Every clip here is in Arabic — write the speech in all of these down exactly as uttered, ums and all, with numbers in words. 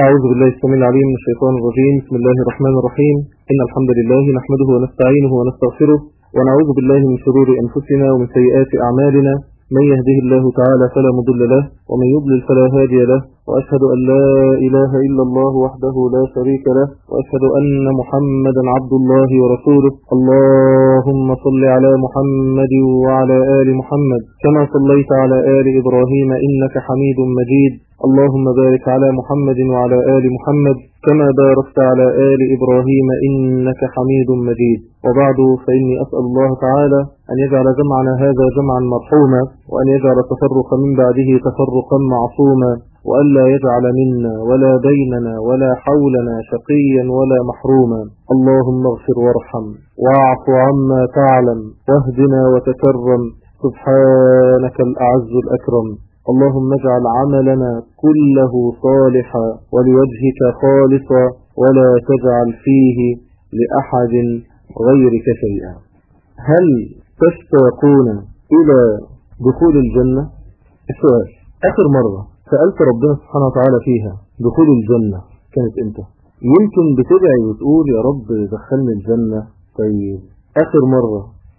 أعوذ بالله السميع العليم من الشيطان الرجيم. بسم الله الرحمن الرحيم. إن الحمد لله نحمده ونستعينه ونستغفره ونعوذ بالله من شرور أنفسنا ومن سيئات أعمالنا. من يهده الله تعالى فلا مضل له ومن يضلل فلا هادي له، وأشهد أن لا إله إلا الله وحده لا شريك له، وأشهد أن محمدا عبد الله ورسوله. اللهم صل على محمد وعلى آل محمد كما صليت على آل إبراهيم إنك حميد مجيد. اللهم بارك على محمد وعلى آل محمد كما باركت على آل إبراهيم إنك حميد مجيد. وبعد، فإني أسأل الله تعالى أن يجعل جمعنا هذا جمعا مرحوما، وأن يجعل التفرق من بعده تفرقا معصوما، وألا يجعل منا ولا بيننا ولا حولنا شقيا ولا محروما. اللهم اغفر وارحم واعف عما تعلم واهدنا وتكرم، سبحانك الأعز الأكرم. اللهم اجعل عملنا كله صالحا ولوجهك خالصا، ولا تجعل فيه لأحد غيرك شيئا. هل تشتاقون إلى دخول الجنة؟ السؤال: آخر مرة سألت ربنا سبحانه وتعالى فيها دخول الجنة كانت امتى؟ يمكن بتدعي وتقول يا رب دخلني الجنة. طيب، آخر مرة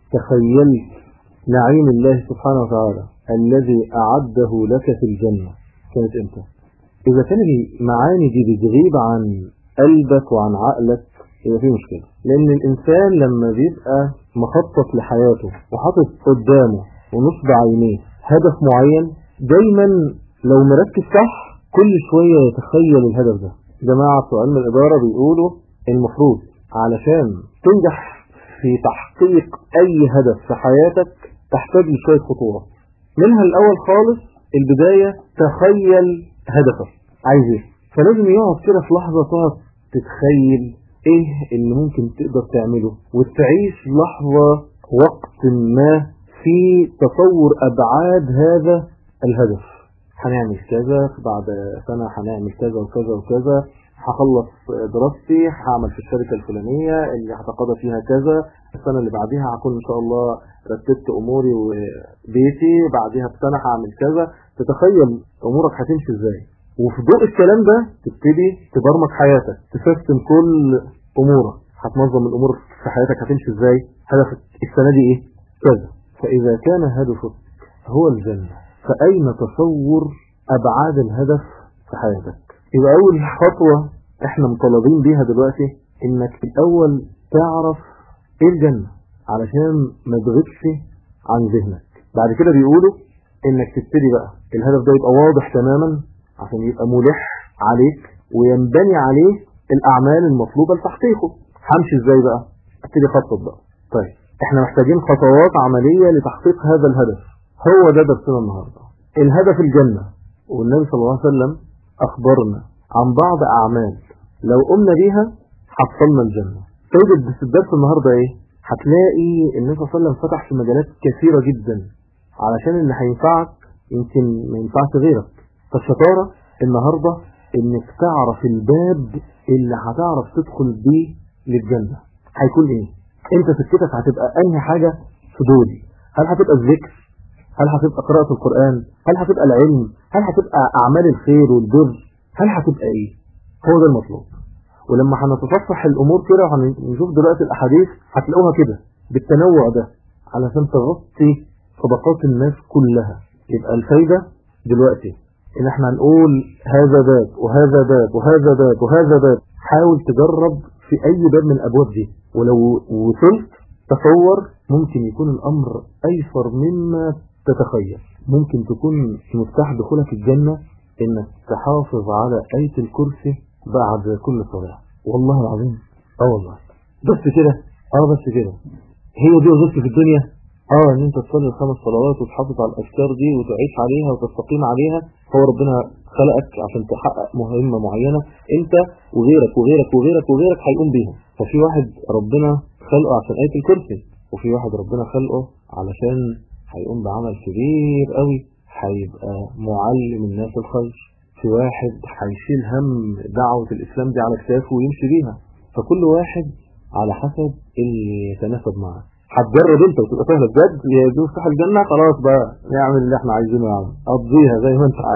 تخيلت نعيم الله سبحانه وتعالى الذي أعده لك في الجنة كانت امتى؟ إذا كان المعاني دي بتغيب عن قلبك وعن عقلك يبقى في مشكلة، لأن الإنسان لما بيبقى مخطط لحياته وحاطط قدامه ونصب عينيه هدف معين، دايما لو مركز صح كل شوية يتخيل الهدف ده. جماعة بتوع علم الإدارة بيقولوا المفروض علشان تنجح في تحقيق أي هدف في حياتك تحتاج لشوية خطوات. منها الأول خالص البداية، تخيل هدفك عايز ايه. فلازم يقعد كده في لحظة تقعد تتخيل ايه اللي ممكن تقدر تعمله، وتعيش لحظة وقت ما في تصور أبعاد هذا الهدف. هنعمل كذا بعد سنة، هنعمل كذا وكذا وكذا، هخلص دراستي، هعمل في الشركة الفلانية اللي هتقاضى فيها كذا، السنة اللي بعديها هكون إن شاء الله رتبت أموري وبيتي، بعديها بسنة هعمل كذا. تتخيل أمورك هتمشي إزاي، وفي ضوء الكلام ده تبتدي تبرمج حياتك، تسيستم كل أمورك، هتنظم الأمور في حياتك هتمشي إزاي. هدفك السنة دي إيه؟ كذا. فإذا كان هدفك هو الجنة، فأين تصور أبعاد الهدف في حياتك؟ يبقى أول خطوة إحنا مطالبين بيها دلوقتي إنك في الأول تعرف إيه الجنة علشان ما تغيبش عن ذهنك. بعد كده بيقولوا إنك تبتدي بقى الهدف ده يبقى واضح تماما عشان يبقى ملح عليك وينبني عليه الأعمال المطلوبة لتحقيقه. همشي إزاي بقى؟ ابتدي خطط بقى. طيب، إحنا محتاجين خطوات عملية لتحقيق هذا الهدف. هو ده درسنا النهاردة، الهدف الجنة. والنبي صلى الله عليه وسلم أخبرنا عن بعض أعمال لو قمنا بيها حصلنا الجنة. فايدة الدرس النهاردة إيه؟ هتلاقي النبي صلى الله عليه وسلم فتح في مجالات كثيرة جدا علشان اللي هينفعك يمكن ما ينفعش غيرك. فالشطارة النهاردة إنك تعرف الباب اللي هتعرف تدخل بيه للجنة هيكون إيه. أنت سكتك هتبقى أي حاجة في دول. هل هتبقى الذكر؟ هل هتبقى قراءة القرآن؟ هل هتبقى العلم؟ هل هتبقى أعمال الخير والبر؟ هل هتبقى إيه؟ هو ده المطلوب. ولما هنتصفح الأمور كده وهنشوف دلوقتي الأحاديث هتلاقوها كده بالتنوع ده علشان تغطي طبقات الناس كلها. يبقى الفايدة دلوقتي إن احنا هنقول هذا باب وهذا باب وهذا باب وهذا باب. حاول تجرب في أي باب من الأبواب دي، ولو وصلت تصور ممكن يكون الأمر أيسر مما تتخيل. ممكن تكون مفتاح دخولك الجنة إنك تحافظ على آية الكرسي بعد كل صلاة. والله العظيم اه والله بس كده اه بس كده هي دي وظيفتي في الدنيا. اه ان انت تصلي الخمس صلوات وتحافظ على الأذكار دي وتعيش عليها وتستقيم عليها. هو ربنا خلقك عشان تحقق مهمة معينة انت وغيرك وغيرك وغيرك وغيرك هيقوم بيها. ففي واحد ربنا خلقه عشان آية الكرسي، وفي واحد ربنا خلقه علشان هيقوم بعمل كبير قوي، هيبقى معلم الناس الخير. في واحد هيشيل هم دعوة الإسلام دي على كتافه ويمشي بيها. فكل واحد على حسب اللي يتناسب معه. هتجرب انت وتبقى سهله بجد، يا دي مفتاح الجنه، خلاص بقى نعمل اللي احنا عايزينه يا عم، قضيها زي ما انت عايز.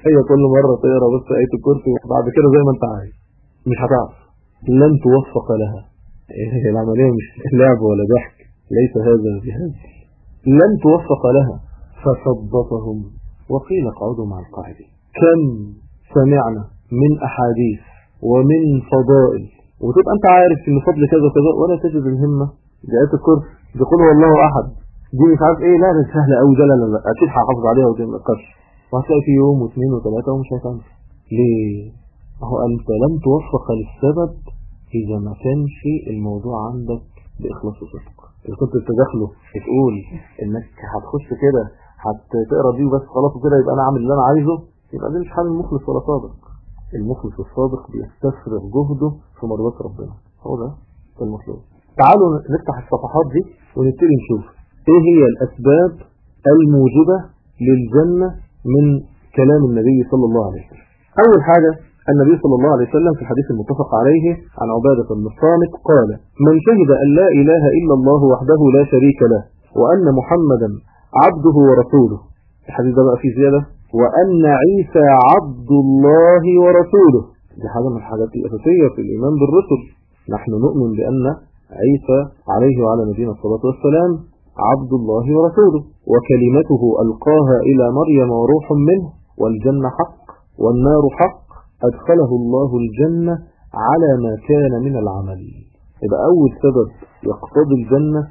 هي كل مرة تقرأ بس آية الكرسي وبعد كده زي ما انت عايز، مش هتعرف، لن توفق لها. العملية مش لعب ولا ضحك، ليس هذا بهذا، لن توفق لها. فثبطهم وقيل اقعدوا مع القاعدين. كم سمعنا من أحاديث ومن فضائل وتبقى انت عارف ان فضل كذا كذا ولا تجد الهمة بآية الكرسي، بيقول والله أحد، دي مش عارف ايه، لا ده سهلة قوي، ده لا لا لا اكيد هحافظ عليها ودي ما تقدرش، وهتلاقي في يوم واثنين وثلاثة ومش هتعمل. ليه؟ هو انت لم توفق للسبب اذا ما كانش الموضوع عندك بإخلاص وصدق. اذا كنت تدخله تقول انك هتخش كده هتقرا دي وبس خلاص كده يبقى انا عامل اللي انا عايزه، يبقى ده مش حال المخلص ولا صادق. المخلص الصادق بيستفرغ جهده في مرضات ربنا، هو ده المطلوب. تعالوا نفتح الصفحات دي ونبتدي نشوف ايه هي الاسباب الموجبة للجنة من كلام النبي صلى الله عليه وسلم. اول حاجة النبي صلى الله عليه وسلم في الحديث المتفق عليه عن عبادة بن الصامت قال: من شهد أن لا إله إلا الله وحده لا شريك له وأن محمدا عبده ورسوله، الحديث ده بقى فيه زيادة، وأن عيسى عبد الله ورسوله. دي حاجة من الحاجات الأساسية في الإيمان بالرسل. نحن نؤمن بأن عيسى عليه وعلى نبينا الصلاة والسلام عبد الله ورسوله، وكلمته ألقاها إلى مريم وروح منه، والجنة حق والنار حق، أدخله الله الجنة على ما كان من العمل. يبقى أول سبب يقتضي الجنة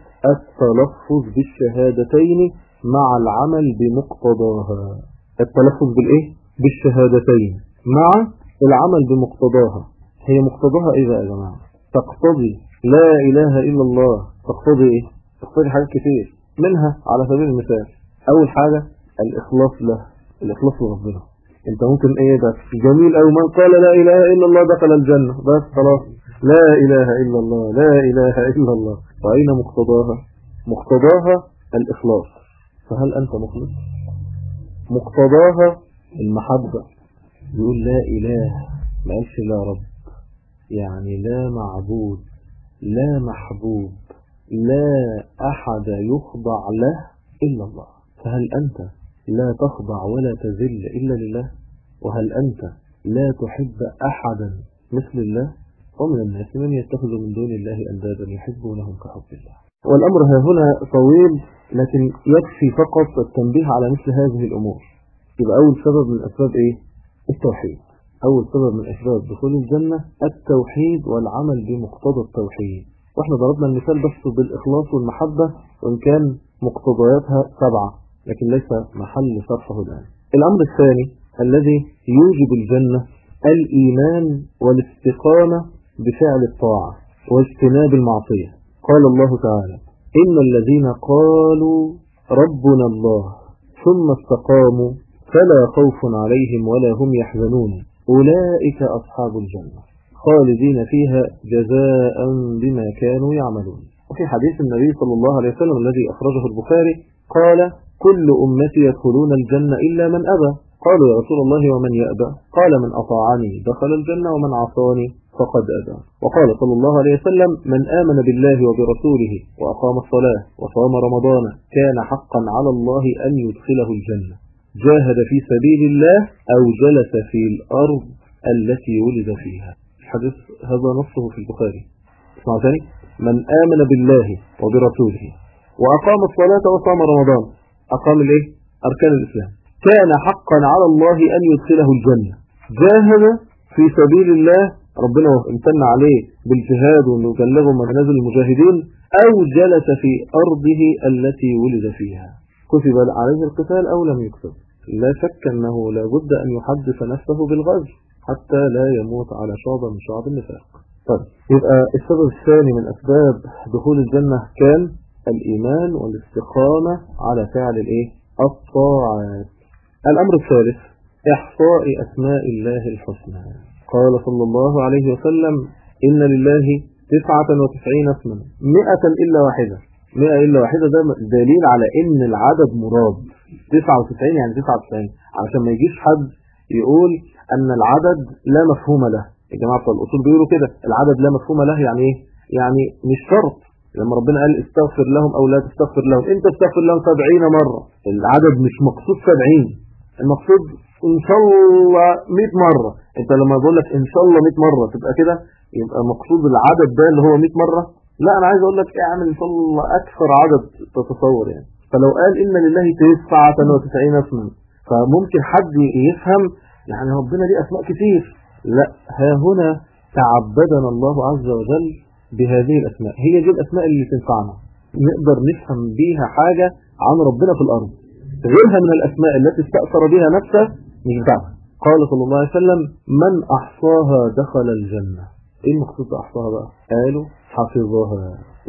التلفظ بالشهادتين مع العمل بمقتضاها. التلفظ بالإيه؟ بالشهادتين مع العمل بمقتضاها. هي مقتضاها إيه بقى يا جماعة؟ تقتضي لا إله إلا الله، تقتضي إيه؟ تقتضي حاجات كتير، منها على سبيل المثال أول حاجة الإخلاص له، الإخلاص لربنا. انت ممكن ايه ده جميل او من قال لا اله الا الله دخل الجنة، بس خلاص لا اله الا الله لا اله الا الله. واين مقتضاها؟ مقتضاها الاخلاص. فهل انت مخلص؟ مقتضاها المحبة. يقول لا اله، ما قالش لا رب، يعني لا معبود لا محبوب لا احد يخضع له الا الله. فهل انت لا تخضع ولا تذل إلا لله؟ وهل أنت لا تحب أحدا مثل الله؟ ومن الناس من يتخذ من دون الله أندادا يحبونهم كحب الله. والأمر ها هنا طويل، لكن يكفي فقط التنبيه على مثل هذه الأمور. يبقى أول سبب من أسباب إيه؟ التوحيد. أول سبب من أسباب دخول الجنة التوحيد والعمل بمقتضى التوحيد. وإحنا ضربنا المثال بس بالإخلاص والمحبة، وإن كان مقتضياتها سبعة لكن ليس محل شرحه الآن. الأمر الثاني الذي يوجب الجنة الإيمان والاستقامة بفعل الطاعة واجتناب المعصية. قال الله تعالى: إن الذين قالوا ربنا الله ثم استقاموا فلا خوف عليهم ولا هم يحزنون أولئك أصحاب الجنة خالدين فيها جزاء بما كانوا يعملون. وفي حديث النبي صلى الله عليه وسلم الذي أخرجه البخاري قال: كل أمتي يدخلون الجنة إلا من أبى. قالوا: يا رسول الله ومن يأبى؟ قال: من أطاعني دخل الجنة ومن عصاني فقد أبى. وقال صلى الله عليه وسلم: من آمن بالله وبرسوله وأقام الصلاة وصام رمضان كان حقا على الله أن يدخله الجنة، جاهد في سبيل الله أو جلس في الأرض التي ولد فيها. الحديث هذا نصه في البخاري. اسمعوا ثاني: من آمن بالله وبرسوله وأقام الصلاة وصام رمضان، أقام الإيه؟ أركان الإسلام، كان حقا على الله أن يدخله الجنة، جاهد في سبيل الله، ربنا امتن عليه بالجهاد وأنه يبلغه منازل المجاهدين، أو جلس في أرضه التي ولد فيها. كتب عليه القتال أو لم يكتب، لا شك أنه لا بد أن يحدث نفسه بالغزو حتى لا يموت على شعب من شعب النفاق. طيب، يبقى السبب الثاني من أسباب دخول الجنة كان الإيمان والاستقامة على فعل الإيه؟ الطاعات. الأمر الثالث إحصاء أسماء الله الحسنى. قال صلى الله عليه وسلم: إن لله تسعة وتسعين اسما مئة إلا واحدة. مئة إلا واحدة ده دليل على إن العدد مراد. تسعة وتسعين يعني تسعة وتسعين، علشان ما يجيش حد يقول أن العدد لا مفهوم له. يا جماعة الأصول بيقولوا كده، العدد لا مفهوم له يعني إيه؟ يعني مش شرط. لما ربنا قال استغفر لهم أو لا تستغفر لهم، أنت استغفر لهم سبعين مرة، العدد مش مقصود سبعين، المقصود ان شاء الله مئة مرة. انت لما بقول لك ان شاء الله مئة مرة تبقى كده يبقى مقصود العدد ده اللي هو مئة مرة؟ لا، انا عايز اقول لك اعمل ان شاء الله اكثر عدد تتصور يعني. فلو قال ان لله تسعة وتسعين اسما فممكن حد يفهم يعني ربنا ليه اسماء كتير. لا، ها هنا تعبدنا الله عز وجل بهذه الاسماء، هي دي الاسماء اللي تنفعنا نقدر نفهم بيها حاجة عن ربنا في الارض. غيرها من الاسماء التي استأثر بها نفسه مش بتاعها. قال صلى الله عليه وسلم من احصاها دخل الجنة. ايه المقصود باحصاها بقى؟ قالوا حفظها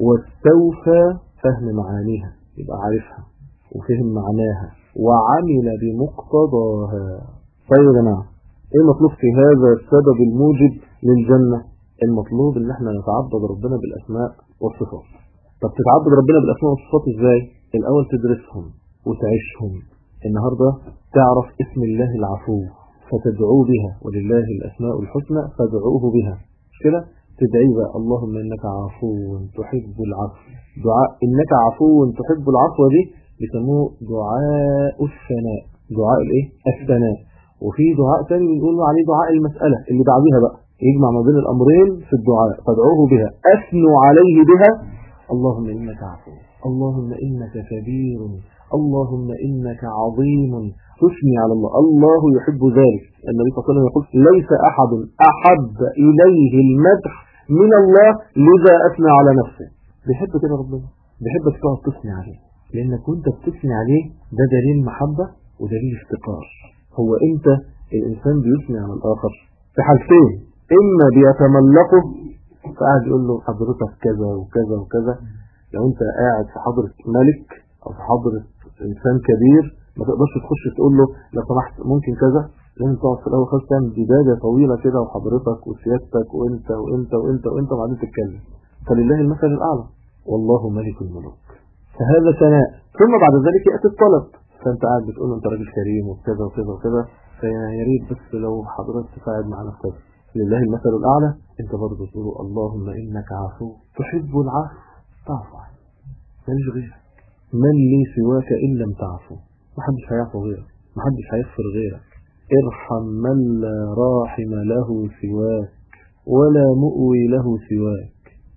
واستوفى فهم معانيها، يبقى عارفها وفهم معناها وعمل بمقتضاها. طيب يا جماعة، ايه المطلوب في هذا السبب الموجب للجنة؟ المطلوب ان احنا نتعبد ربنا بالاسماء والصفات. طب تتعبد ربنا بالاسماء والصفات ازاي؟ الاول تدرسهم وتعيشهم. النهاردة تعرف اسم الله العفو فتدعوه بها، ولله الاسماء الحسنى فادعوه بها. مش كده؟ تدعي بقى اللهم انك عفو تحب العفو. دعاء انك عفو تحب العفو دي بيسموه دعاء الثناء. دعاء الايه؟ الثناء. وفي دعاء ثاني بنقول عليه دعاء المسألة اللي بعديها بقى يجمع ما بين الامرين في الدعاء. فادعوه بها، اثنوا عليه بها. اللهم انك عفو، اللهم انك كبير، اللهم انك عظيم. تثني على الله، الله يحب ذلك. النبي صلى الله عليه وسلم يقول ليس احد احب اليه المدح من الله لذا اثنى على نفسه. بيحب كده ربنا، بيحبك تقعد تثني عليه، لانك وانت بتثني عليه ده دليل محبة ودليل افتقار. هو انت الانسان بيثني على الاخر في حالتين، اما بيتملقه فقاعد يقول له حضرتك كذا وكذا وكذا. لو انت قاعد في حضرة ملك او في حضرة انسان كبير ما تقدرش تخش تقول له لو سمحت ممكن كذا، لازم تقعد في الاول خالص تعمل بداية طويلة كده وحضرتك وسيادتك وانت وانت وانت وانت وبعدين تتكلم. فلله المثل الاعلى والله ملك الملوك. فهذا ثناء. ثم بعد ذلك ياتي الطلب، فانت قاعد بتقول له انت راجل كريم وكذا وكذا وكذا، فيا ريت بس لو حضرتك تساعد معنا في كذا. لله المثل الاعلى. انت برضه تقول اللهم انك عفو تحب العفو فاعف عني. ماليش غيرك، من لي سواك ان لم تعفو. محدش هيعفو غيرك، محدش هيغفر غيرك. ارحم من لا راحم له سواك ولا مؤوي له سواك.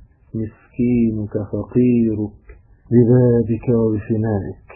مسكينك فقيرك ببابك وبفنائك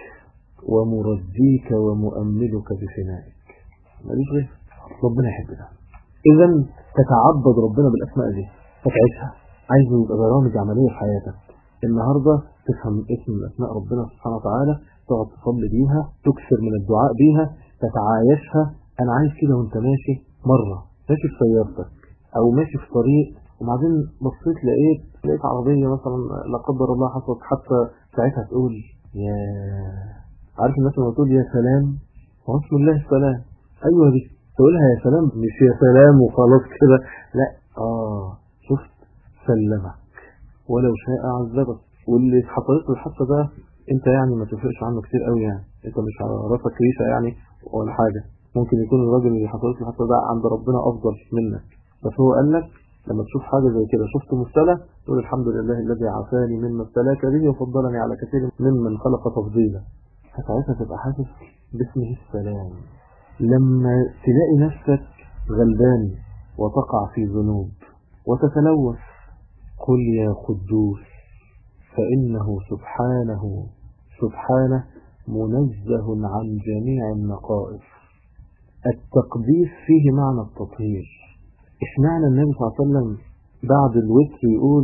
ومرجيك ومؤملك بفنائك. ماليش غيرك. ربنا يحب ده. اذا تتعبد ربنا بالاسماء دي فتعيشها. عايز يبقى برامج عمليه في حياتك. النهارده تفهم اسم من اسماء ربنا سبحانه وتعالى، تقعد تصلي بيها، تكثر من الدعاء بيها، تتعايشها. انا عايز كده وانت ماشي مره ماشي في سيارتك او ماشي في طريق وبعدين بصيت لقيت لقيت عربيه مثلا لا قدر الله حصلت حتى، ساعتها تقول يا عارف الناس لما تقول يا سلام بسم الله السلام. ايوه دي تقولها يا سلام، مش يا سلام وخلاص كده، لا. اه شفت سلمك ولو شاء عذبك. واللي حصلت له الحادثه ده انت يعني ما تفرقش عنه كتير قوي، يعني انت مش على راسك ريشه يعني ولا حاجه. ممكن يكون الراجل اللي حصلت له الحادثه ده عند ربنا افضل منك، بس هو قال لك لما تشوف حاجه زي كده شفت مبتلى تقول الحمد لله الذي عافاني مما ابتلاك به وفضلني على كثير ممن خلق تفضيلا. فساعتها تبقى حاسس باسمه السلام. لما تلاقي نفسك غلبان وتقع في ذنوب وتتلوث قل يا قدوس فإنه سبحانه سبحانه منزه عن جميع النقائص. التقديس فيه معنى التطهير. اشمعنى النبي صلى الله عليه وسلم بعد الوتر يقول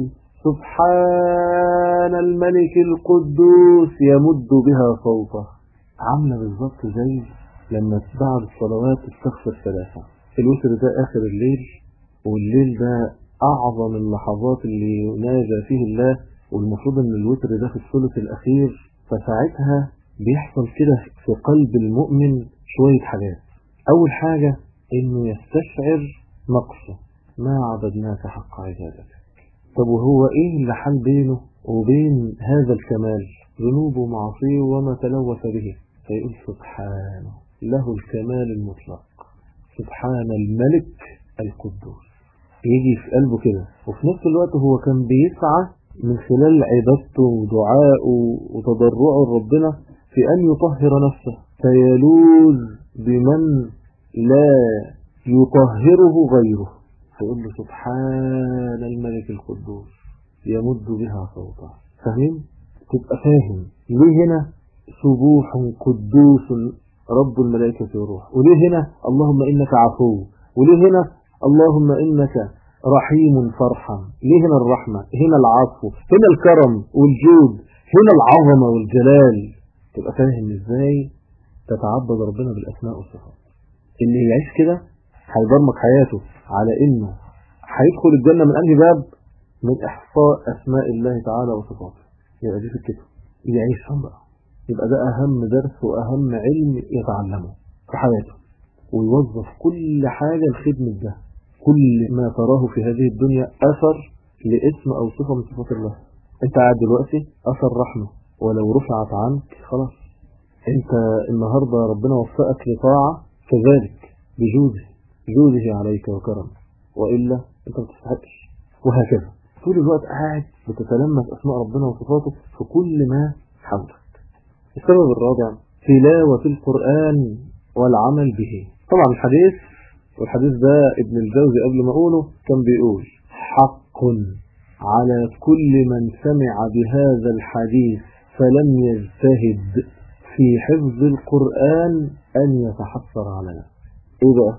سبحان الملك القدوس يمد بها صوته؟ عامله بالظبط زي لما بعد الصلوات تستغفر ثلاثة. الوتر ده آخر الليل، والليل ده أعظم اللحظات اللي يناجى فيه الله، والمفروض أن الوتر ده في الثلث الأخير. فساعتها بيحصل كده في قلب المؤمن شوية حاجات. أول حاجة إنه يستشعر نقصه، ما عبدناك حق عبادتك. طب وهو إيه اللي حال بينه وبين هذا الكمال؟ ذنوب ومعصيه وما تلوث به. فيقول سبحانه له الكمال المطلق، سبحان الملك القدوس. يجي في قلبه كده، وفي نفس الوقت هو كان بيسعى من خلال عبادته ودعائه وتضرعه لربنا في أن يطهر نفسه. فيلوذ بمن لا يطهره غيره، فيقول له سبحان الملك القدوس، يمد بها صوته. فاهم؟ تبقى فاهم ليه هنا سبوح قدوس رب الملائكة والروح، وليه هنا اللهم إنك عفو، وليه هنا اللهم إنك رحيم فرحا، ليه هنا الرحمة، هنا العفو، هنا الكرم والجود، هنا العظمة والجلال. تبقى فاهم إزاي تتعبد ربنا بالأسماء والصفات. اللي يعيش كده هيبرمج حياته على إنه هيدخل الجنة من أنهي باب؟ من إحصاء أسماء الله تعالى وصفاته. يبقى دي في الكتاب يعيشهم بقى، يبقى ده أهم درس وأهم علم يتعلمه في حياته، ويوظف كل حاجة لخدمة ده. كل ما تراه في هذه الدنيا أثر لاسم أو صفة من صفات الله. أنت قاعد دلوقتي أثر رحمة، ولو رفعت عنك خلاص. أنت النهاردة ربنا وفقك لطاعة، كذلك بجوده جوده عليك وكرم، وإلا أنت ما تستحقش. وهكذا طول الوقت قاعد بتتلمس أسماء ربنا وصفاته في كل ما حولك. السبب الرابع تلاوة القرآن والعمل به. طبعا الحديث والحديث ده ابن الجوزي قبل ما أقوله كان بيقول حق على كل من سمع بهذا الحديث فلم يجتهد في حفظ القرآن أن يتحسر على نفسه. إيه بقى؟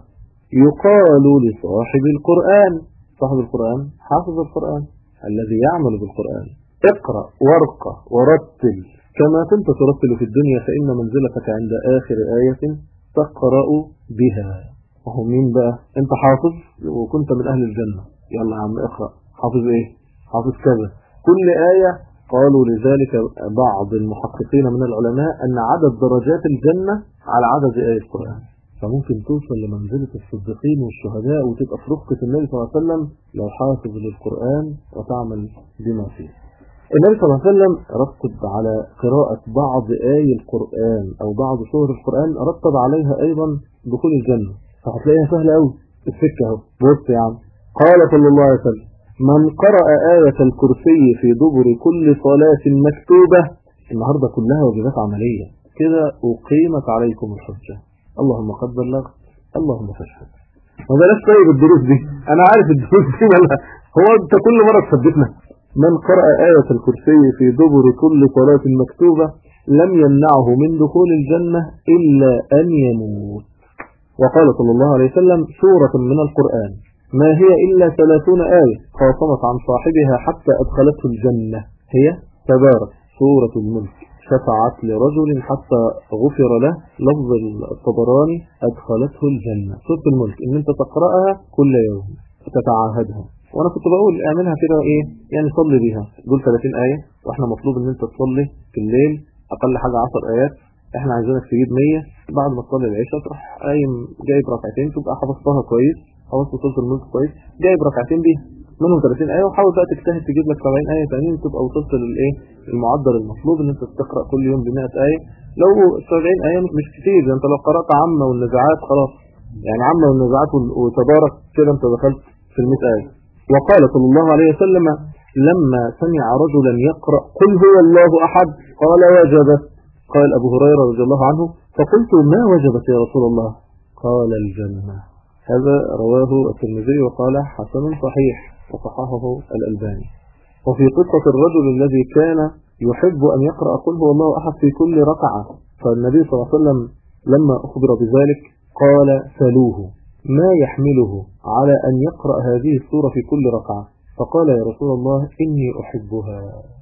يقال لصاحب القرآن، صاحب القرآن حافظ القرآن الذي يعمل بالقرآن، اقرأ وارقى ورتل كما كنت ترتل في الدنيا، فإن منزلتك عند آخر آية تقرأ بها. وهو مين بقى؟ انت حافظ وكنت من أهل الجنة، يلا يا عم اقرأ. حافظ ايه؟ حافظ كذا. كل آية قالوا لذلك بعض المحققين من العلماء أن عدد درجات الجنة على عدد آية القرآن، فممكن توصل لمنزلة الصديقين والشهداء وتبقى في رفقة النبي صلى الله عليه وسلم لو حافظ للقرآن وتعمل بما فيه. النبي صلى الله عليه وسلم رتب على قراءة بعض آي القرآن أو بعض سور القرآن، رتب عليها أيضا دخول الجنة، فهتلاقيها سهلة أوي السكة أهو. بص يا عم، قال صلى الله عليه وسلم من قرأ آية الكرسي في دبر كل صلاة مكتوبة، النهاردة كلها واجبات عملية كده، أقيمت عليكم الحجة. اللهم قد بلغت، اللهم فاشهد. وبلاش طيب الدروس دي، أنا عارف الدروس دي ولا هو أنت كل مرة تثبتنا. من قرأ آية الكرسي في دبر كل صلاة مكتوبة لم يمنعه من دخول الجنة إلا أن يموت. وقال صلى الله عليه وسلم سورة من القرآن ما هي إلا ثلاثون آية خاصمت عن صاحبها حتى أدخلته الجنة، هي تبارك سورة الملك شفعت لرجل حتى غفر له، لفظ الطبراني أدخلته الجنة. سورة الملك إن أنت تقرأها كل يوم تتعاهدها، وأنا كنت بقول اعملها كده إيه يعني صلي بيها، دول ثلاثين آية، وإحنا مطلوب إن أنت تصلي في الليل أقل حاجة عشر آيات، إحنا عايزينك تجيب مية. بعد ما تصلي العشاء تروح قايم جايب ركعتين تبقى حفظتها كويس، حفظت سورة الملك كويس، جايب ركعتين بيها منهم ثلاثين آية، وحاول بقى تجتهد تجيب لك سبعين آية ثانيين، تبقى وصلت للإيه المعدل المطلوب إن أنت تقرأ كل يوم ب مئة آية. لو سبعين آية مش كتير، أنت لو قرأت عامة والنزاعات خلاص، يعني عامة والنزاعات وتبارك كده أنت دخلت في المئة آية. وقال صلى الله عليه وسلم لما سمع رجلا يقرأ قل هو الله أحد قال وجبت. قال أبو هريرة رضي الله عنه فقلت ما وجبت يا رسول الله؟ قال الجنة. هذا رواه الترمذي وقال حسن صحيح وصححه الألباني. وفي قصة الرجل الذي كان يحب أن يقرأ قل هو الله أحد في كل ركعة، فالنبي صلى الله عليه وسلم لما أخبر بذلك قال سلوه ما يحمله على أن يقرأ هذه السورة في كل ركعة، فقال يا رسول الله إني أحبها.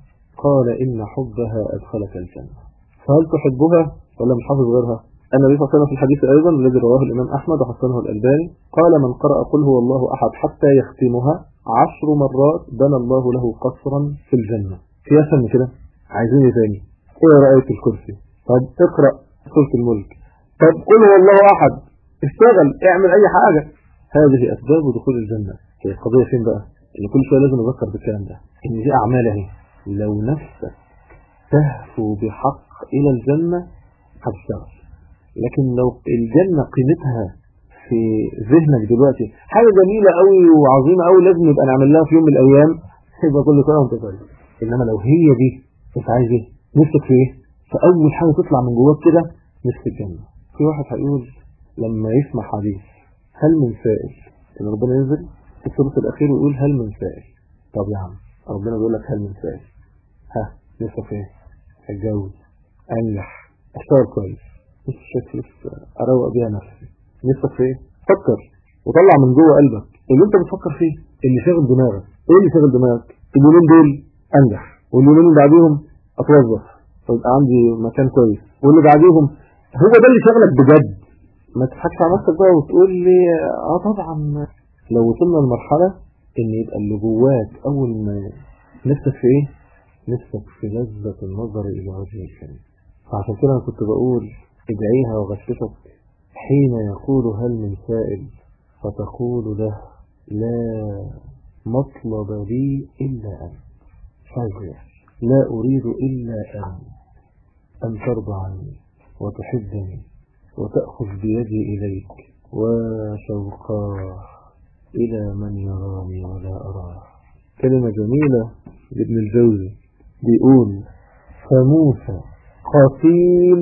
قال إن حبها أدخلك الجنة. فهل تحبها ولا مش حافظ غيرها؟ النبي صلى الله عليه وسلم في الحديث أيضا الذي رواه الإمام أحمد وحسنه الألباني قال من قرأ قل هو الله أحد حتى يختمها عشر مرات بنى الله له قصرا في الجنة. في أسهل من كده؟ عايزين ايه تاني؟ اقرأ آية الكرسي، طب اقرأ سورة الملك، طب قل هو الله أحد، اشتغل اعمل أي حاجة. هذه أسباب دخول الجنة. هي القضية فين بقى؟ إن كل شوية لازم نذكر بالكلام ده، إن دي أعمال اهي، لو نفسك تهفو بحق إلى الجنة هتشتغل. لكن لو الجنة قيمتها في ذهنك دلوقتي حاجة جميلة قوي وعظيمة قوي لازم يبقى نعمل لها في يوم من الأيام، يبقى كل سنة وانت طيب. إنما لو هي دي انت عايز ايه؟ نفسك في ايه؟ فأول حاجة تطلع من جواك كده نفس الجنة. في واحد هيقول لما يسمع حديث هل من سائل ان ربنا ينزل في الثلث الاخير ويقول هل من سائل. طب يا عم ربنا بيقول لك هل من سائل، ها نفسك ايه؟ اتجوز، انجح، اشتغل كويس، مش فلوس اروق بيها نفسي، نفسك في ايه؟ فكر وطلع من جوه قلبك اللي انت بتفكر فيه، اللي شاغل دماغك. ايه اللي شاغل دماغك؟ اليومين دول انجح، واليومين اللي بعديهم اتوظف ويبقى عندي مكان كويس، واللي بعديهم هو ده اللي شغلك بجد. ما تضحكش على نفسك بقى وتقول لي اه طبعا. لو وصلنا لمرحله ان يبقى اللي جواك اول ما نفسك في ايه؟ نفسك في لذة النظر الى وجه الكريم. فعشان كده انا كنت بقول ادعيها وغششك حين يقول هل من سائل فتقول له لا مطلب لي الا ان، فاجر لا اريد الا ان ان ترضى عني وتحبني وتأخذ بيدي إليك وشوقاه إلى من يراني ولا أراه. كلمة جميلة لابن الجوزي بيقول فموسى قتيل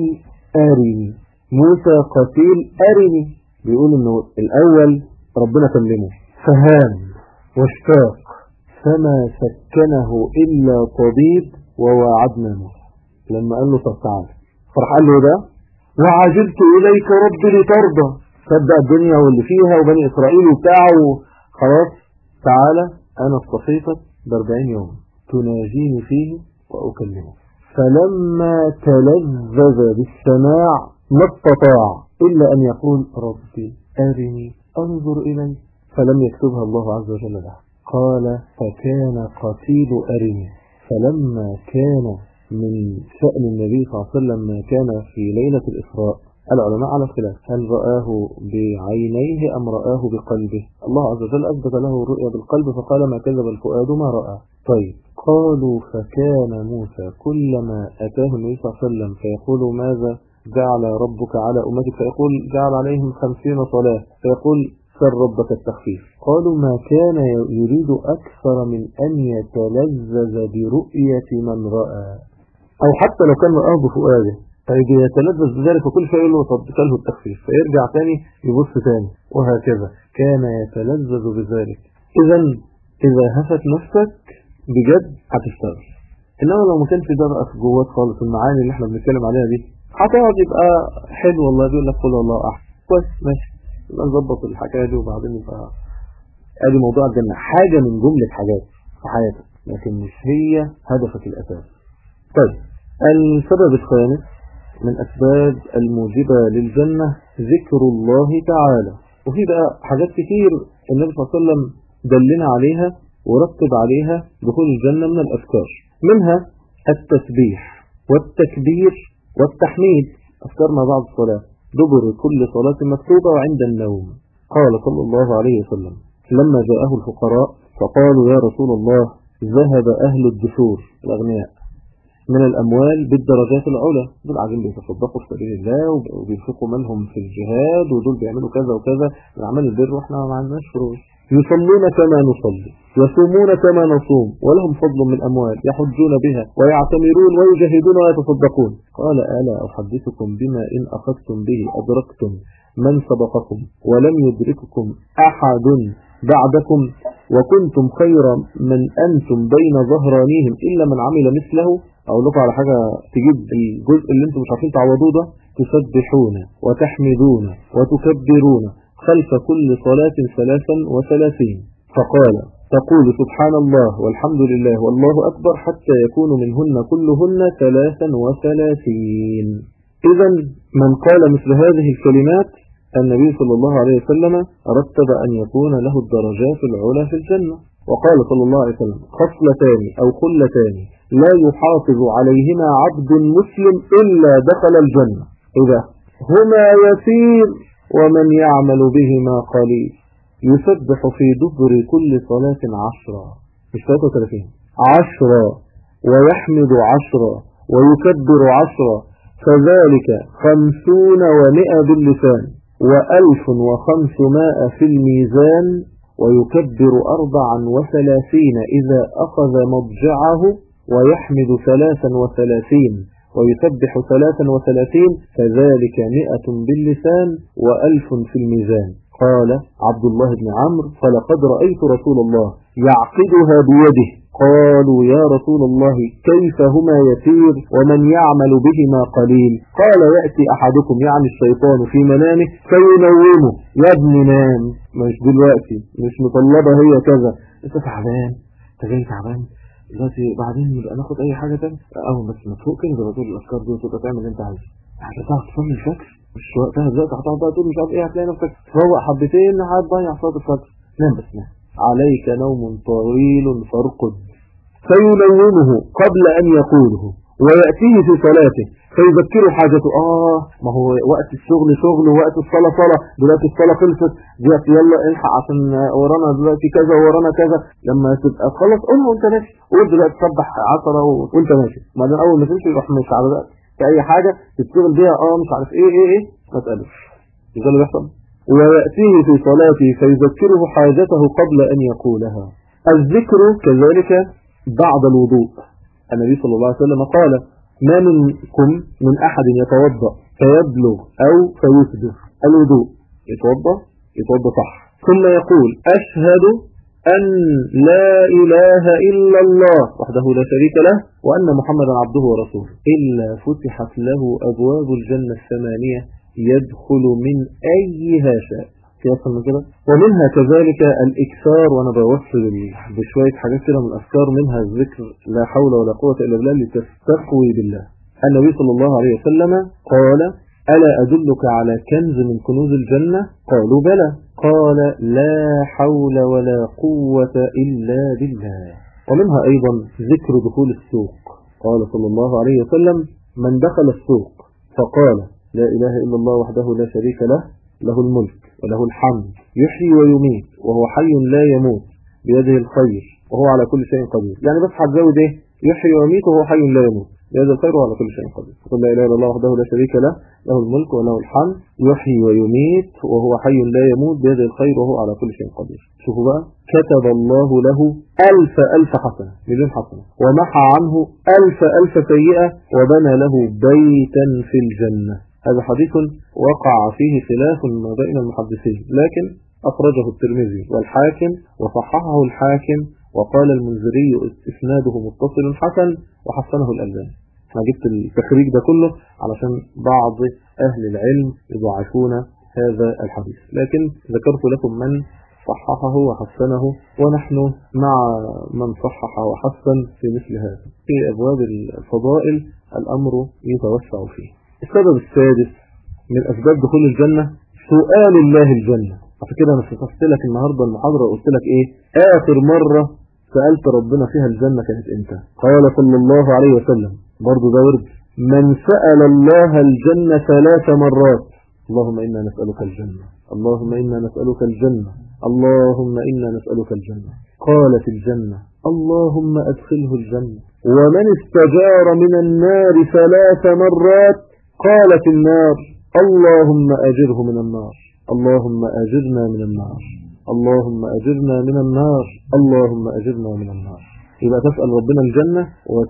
أرني، موسى قتيل أرني. بيقول إنه الأول ربنا كلمه فهان واشتاق فما سكنه إلا طبيب ووعدنا موسى. لما قال له طب تعال فرح قال له ده وعجلت إليك ربي لترضى، صدق الدنيا واللي فيها وبني إسرائيل وبتاعه خلاص، تعالى أنا اصطفيتك بأربعين يوم تناجيني فيه وأكلمك. فلما تلذذ بالسماع ما استطاع إلا أن يقول ربي أرني أنظر إلي، فلم يكتبها الله عز وجل له. قال فكان قتيل أرني. فلما كان من شأن النبي صلى الله عليه وسلم ما كان في ليلة الإسراء، العلماء على خلاف هل رآه بعينيه أم رآه بقلبه. الله عز وجل أثبت له الرؤيا بالقلب فقال ما كذب الفؤاد ما رأى. طيب قالوا فكان موسى كلما أتاه النبي صلى الله عليه وسلم فيقول ماذا جعل ربك على أمتك، فيقول جعل عليهم خمسين صلاة، فيقول سر ربك التخفيف. قالوا ما كان يريد أكثر من أن يتلذذ برؤية من رأى، أو حتى لو كان رآه بفؤاده فيجي يتلذذ بذلك وكل شيء يقول له طب له التخفيف، فيرجع تاني يبص تاني وهكذا كان يتلذذ بذلك. إذا إذا هفت نفسك بجد هتشتغل. إنما لو ما كانش ده بقى في جوات خالص المعاني اللي احنا بنتكلم عليها دي هتقعد يبقى حلو والله بيقول لك قول الله أحد كويس ماشي، يبقى نظبط الحكاية دي وبعدين يبقى ادي موضوع الجنة حاجة من جملة حاجات في حياتك لكن مش هي هدفك الأساس. طيب السبب الخامس من أسباب الموجبة للجنة ذكر الله تعالى. وفي بقى حاجات كتير النبي صلى الله عليه وسلم دلنا عليها ورتب عليها دخول الجنة من الأذكار، منها التسبيح والتكبير والتحميد، أذكار ما بعد الصلاة دبر كل صلاة مكتوبة وعند النوم. قال صلى الله عليه وسلم لما جاءه الفقراء فقالوا يا رسول الله ذهب أهل الدثور الأغنياء من الأموال بالدرجات العلى، دول قاعدين بيتصدقوا في سبيل الله وبينفقوا منهم في الجهاد ودول بيعملوا كذا وكذا من أعمال البر واحنا ما عندناش فلوس، يصلون كما نصلي يصومون كما نصوم ولهم فضل من أموال يحجون بها ويعتمرون ويجاهدون ويتصدقون. قال ألا أحدثكم بما إن أخذتم به أدركتم من سبقكم ولم يدرككم أحد بعدكم وكنتم خير من أنتم بين ظهرانيهم إلا من عمل مثله. أقول لكم على حاجة تجيب الجزء اللي انتم مش عارفين تعوضوه ده، تسبحون وتحمدون وتكبرون خلف كل صلاة ثلاثا وثلاثين. فقال تقول سبحان الله والحمد لله والله أكبر حتى يكون منهن كلهن ثلاثا وثلاثين. إذا من قال مثل هذه الكلمات النبي صلى الله عليه وسلم رتب أن يكون له الدرجات العلى في الجنة. وقال صلى الله عليه وسلم خصلتان أو خلتان لا يحافظ عليهما عبد مسلم إلا دخل الجنة، إذا هما يسير ومن يعمل بهما قليل، يسبح في دبر كل صلاة عشرة مش ثلاثة وثلاثين عشرة ويحمد عشرة ويكبر عشرة، فذلك خمسون ومئة باللسان وألف وخمسمائة في الميزان، ويكبر أربعا وثلاثين إذا أخذ مضجعه ويحمد ثلاثا وثلاثين ويسبح ثلاثا وثلاثين فذلك مئة باللسان وألف في الميزان. قال عبد الله بن عمرو فلقد رأيت رسول الله يعقدها بيده. قالوا يا رسول الله كيف هما يسير ومن يعمل بهما قليل؟ قال يأتي أحدكم يعني الشيطان في منامه فينومه يا ابن نام، مش دلوقتي، مش مطلبة هي كذا، انت تعبان، انت جاي تعبان دلوقتي، بعدين نبقى ناخد اي حاجة تانية، اول بس ما تفوق كده بقى تقول الافكار دي وتبقى تعمل اللي انت عايزه، هتعرف تصلي الفجر مش وقتها دلوقتي، هتقعد بقى تقول مش عارف ايه، هتلاقي نفسك تفوق حبتين هتضيع صلاة الفجر. نام بس نام، عليك نوم طويل فارقد. فينومه قبل أن يقوله ويأتيه في صلاته فيذكره حاجته. آه ما هو وقت الشغل شغل ووقت الصلاة صلاة، دلوقتي الصلاة خلصت، دلوقتي يلا الحق عشان ورانا دلوقتي كذا ورانا كذا. لما تبقى خلص قولها وانت ماشي، قول دلوقتي تصبح عشرة وانت ماشي، بعدين أول ما تمشي يروح مش على بقى في أي حاجة تشتغل بيها، آه مش عارف إيه إيه إيه ما تقلش. ده اللي بيحصل. ويأتيه في صلاته فيذكره حاجته قبل أن يقولها. الذكر كذلك بعد الوضوء. النبي صلى الله عليه وسلم قال ما منكم من أحد يتوضأ فيبلغ أو فيسبغ الوضوء، يتوضأ يتوضأ صح، ثم يقول أشهد أن لا إله إلا الله وحده لا شريك له وأن محمدا عبده ورسوله إلا فتحت له أبواب الجنة الثمانية يدخل من أيها شاء. من كده. ومنها كذلك الإكثار، وأنا بوصل بشوية حاجات كده من الأفكار، منها الذكر لا حول ولا قوة إلا بالله لتستقوي بالله. النبي صلى الله عليه وسلم قال ألا أدلك على كنز من كنوز الجنة؟ قالوا بلى. قال لا حول ولا قوة إلا بالله. ومنها أيضا ذكر دخول السوق. قال صلى الله عليه وسلم من دخل السوق فقال لا إله إلا الله وحده لا شريك له له الملك وله الحمد يحيي ويميت وهو حي لا يموت بيده الخير وهو على كل شيء قدير. يعني بس هتزود ايه؟ يحيي ويميت وهو حي لا يموت بيده الخير وهو على كل شيء قدير. قل لا اله الا الله وحده لا شريك له له الملك وله الحمد يحيي ويميت وهو حي لا يموت بيده الخير وهو على كل شيء قدير. شوفوا بقى، كتب الله له ألف ألف حسنة، مليون حسنة، ومحى عنه ألف ألف سيئة وبنى له بيتا في الجنة. هذا حديث وقع فيه خلاف ما بين المحدثين، لكن أخرجه الترمذي والحاكم وصححه الحاكم وقال المنذري إسناده متصل حسن وحسنه الألباني. أنا جبت التخريج ده كله علشان بعض أهل العلم يضعفون هذا الحديث، لكن ذكرت لكم من صححه وحسنه، ونحن مع من صحح وحسن في مثل هذا. في أبواب الفضائل الأمر يتوسع فيه. السبب السادس من أسباب دخول الجنة سؤال الله الجنة. عشان كده أنا فصلت لك النهاردة المحاضرة وقلت لك إيه آخر مرة سألت ربنا فيها الجنة كانت إمتى؟ قال صلى الله عليه وسلم، برضو ده ورد، من سأل الله الجنة ثلاث مرات اللهم إنا نسألك الجنة اللهم إنا نسألك الجنة اللهم إنا نسألك الجنة قالت الجنة اللهم أدخله الجنة. ومن استجار من النار ثلاث مرات قالت النار اللهم أجره من النار اللهم أجرنا من النار اللهم أجرنا من النار اللهم أجرنا من النار. يبقى تسأل ربنا الجنة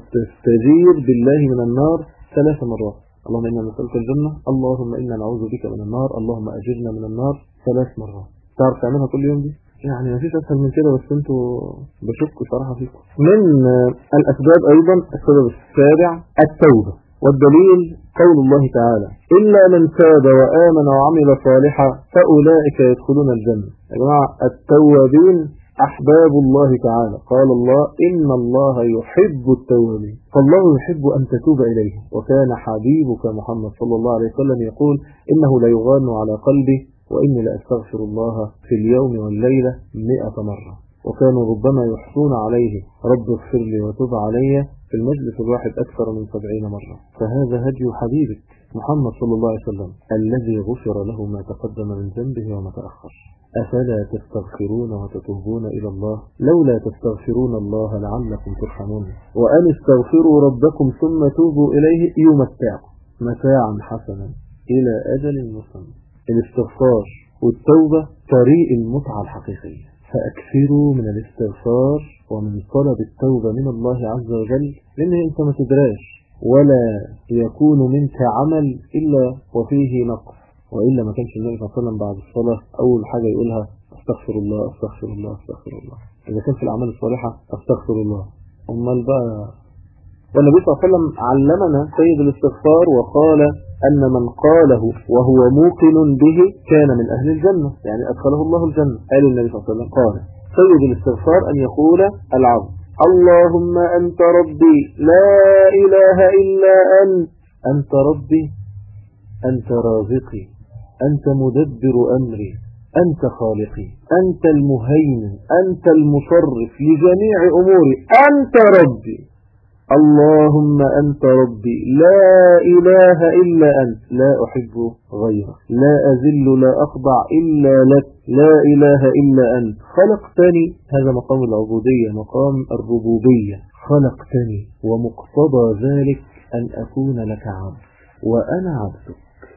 وتستجير بالله من النار ثلاث مرات، اللهم إنا نسألك الجنة اللهم إنا نعوذ بك من النار اللهم أجرنا من النار ثلاث مرات. تعرف تعملها كل يوم دي؟ يعني ما فيش أسهل من كده، بس انتوا بشك صراحة فيكم. من الأسباب أيضا السبب السابع التوبة، والدليل قول الله تعالى إلا من تاب وآمن وعمل صالحا فأولئك يدخلون الجنة. يا جماعة التوابين أحباب الله تعالى، قال الله إن الله يحب التوابين، فالله يحب أن تتوب إليه. وكان حبيبك محمد صلى الله عليه وسلم يقول إنه لا يغان على قلبي وإني لأستغفر الله في اليوم والليلة مئة مرة. وكانوا ربما يحصون عليه رب اغفر لي وتب علي في المجلس الواحد أكثر من سبعين مرة. فهذا هدي حبيبك محمد صلى الله عليه وسلم الذي غفر له ما تقدم من ذنبه وما تأخر. أفلا تستغفرون وتتوبون إلى الله لولا تستغفرون الله لعلكم ترحمون. وأن استغفروا ربكم ثم توبوا إليه يمتعكم متاعا حسنا إلى أجل مسمى. الاستغفار والتوبة طريق المتعة الحقيقية، فأكثروا من الاستغفار ومن طلب التوبة من الله عز وجل، لأن أنت ما تدراش ولا يكون منك عمل إلا وفيه نقص، وإلا ما كانش النبي صلى الله عليه وسلم بعد الصلاة أول حاجة يقولها استغفر الله استغفر الله استغفر الله. إذا كان في الأعمال الصالحة استغفر الله، أمال بقى. والنبي صلى الله عليه وسلم علمنا سيد الاستغفار وقال أن من قاله وهو موقن به كان من أهل الجنة، يعني أدخله الله الجنة. قال النبي صلى الله عليه وسلم قال سيد الاستغفار أن يقول العبد اللهم أنت ربي لا إله إلا أنت، أنت ربي، أنت رازقي، أنت مدبر أمري، أنت خالقي، أنت المهيمن، أنت المصرف لجميع أموري، أنت ربي. اللهم أنت ربي لا إله إلا أنت، لا أحب غيرك، لا أذل لا أخضع إلا لك، لا إله إلا أنت، خلقتني. هذا مقام العبودية، مقام الربوبية. خلقتني ومقتضى ذلك أن أكون لك عبد، وأنا عبدك،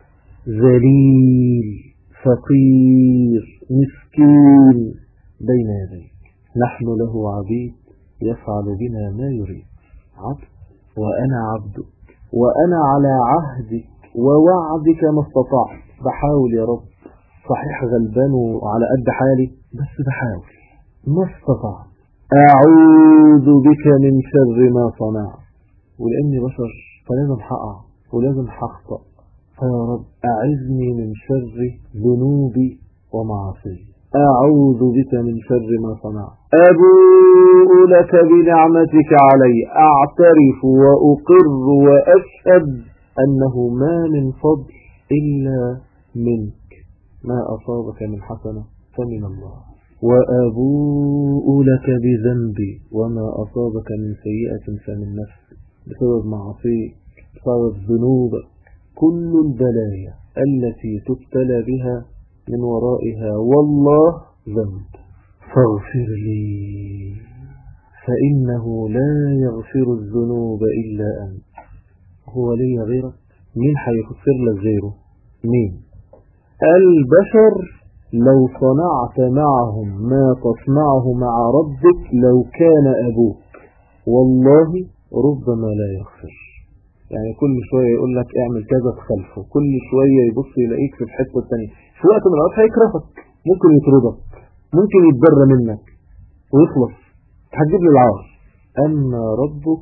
ذليل فقير مسكين بين يديك، نحن له عبيد يفعل بنا ما يريد. عبد وأنا عبدك، وأنا على عهدك ووعدك ما استطعت، بحاول يا رب، صحيح غلبان وعلى قد حالي بس بحاول ما استطعت. أعوذ بك من شر ما صنعت، ولأني بشر فلازم حقع ولازم حخطأ، فيا رب أعذني من شر ذنوبي ومعاصي. أعوذ بك من شر ما صنعت. أبوء لك بنعمتك علي، أعترف وأقر وأشهد أنه ما من فضل إلا منك، ما أصابك من حسنة فمن الله، وأبوء لك بذنبي، وما أصابك من سيئة فمن نفسك، بسبب معصيك، بسبب ذنوبك. كل البلايا التي تبتلى بها من ورائها والله ذنب، فاغفر لي فإنه لا يغفر الذنوب إلا أنت. هو لي غيرك؟ مين حيغفر لك غيره؟ مين؟ البشر لو صنعت معهم ما تصنعه مع ربك لو كان أبوك والله ربما لا يغفر. يعني كل شوية يقول لك اعمل كذا تخلفه، كل شوية يبص يلاقيك في الحتة الثانية، في وقت من الوقت هيكرفك، ممكن يطردك، ممكن يتبرى منك ويخلص، تحجب للعار. أما ربك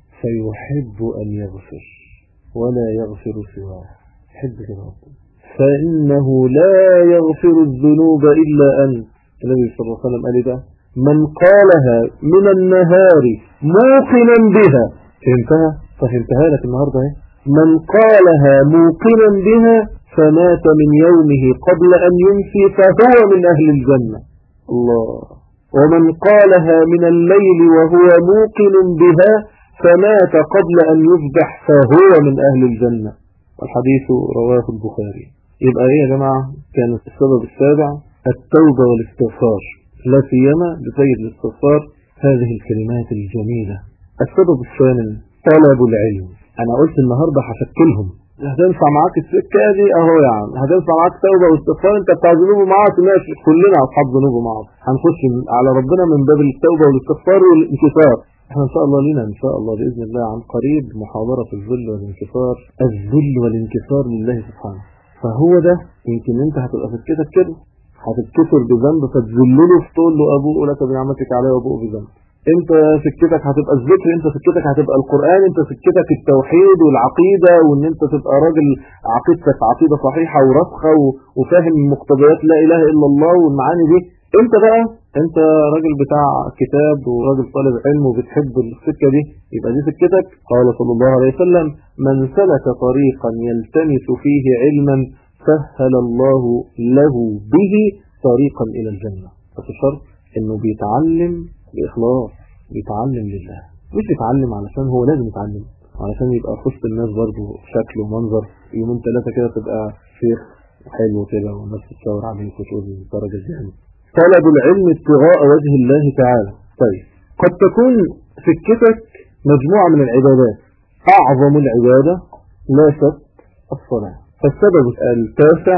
فيحب أن يغفر ولا يغفر سواه، يحب كده ربك، فإنه لا يغفر الذنوب إلا أنت. النبي صلى الله عليه وسلم قال ده من قالها من النهار موقنا بها، فهمتها؟ فهمتها لك النهاردة اهي. من قالها موقنا بها فمات من يومه قبل أن يمسي فهو من أهل الجنة. الله. ومن قالها من الليل وهو موقن بها فمات قبل أن يذبح فهو من أهل الجنة. الحديث رواه البخاري. يبقى ايه يا جماعة؟ كان السبب السابع التوبة والاستغفار، لا سيما بسيد الاستغفار هذه الكلمات الجميلة. السبب الثامن طلب العلم. انا قلت النهاردة هشكلهم، هتنفع معاك السكة دي اهو، يعني هتنفع معاك توبة واستغفار، انت بتاع ذنوب ومعاصي ماشي، كلنا اصحاب ذنوب ومعاصي، هنخش على ربنا من باب التوبة والاستغفار والانكسار. احنا ان شاء الله لنا ان شاء الله باذن الله عن قريب محاضرة الذل والانكسار، الذل والانكسار لله سبحانه. فهو ده يمكن انت هتبقى سكتك كده، هتتكسر بذنب فتذلله تقول له ابوء لك بنعمتك علي وابوء بذنب. انت سكتك هتبقى الذكر، انت سكتك هتبقى القرآن، انت سكتك التوحيد والعقيدة، وان انت تبقى راجل عقيدتك عقيدة صحيحة وراسخة وفاهم مقتضيات لا اله الا الله والمعاني دي. انت بقى انت راجل بتاع كتاب وراجل طالب علم وبتحب السكة دي، يبقى دي سكتك. قال صلى الله عليه وسلم من سلك طريقا يلتمس فيه علما سهل الله له به طريقا الى الجنة. بس الشرط انه بيتعلم بإخلاص، بيتعلم لله، مش بيتعلم علشان هو لازم يتعلم، علشان يبقى في وسط الناس برضه شكل ومنظر، يومين ثلاثة كده تبقى شيخ حلو كده والناس تتصور عليك وتقول الدرجة دي يعني. طلب العلم ابتغاء وجه الله تعالى. طيب قد تكون سكتك مجموعة من العبادات، أعظم العبادة لا شك الصلاة. فالسبب التاسع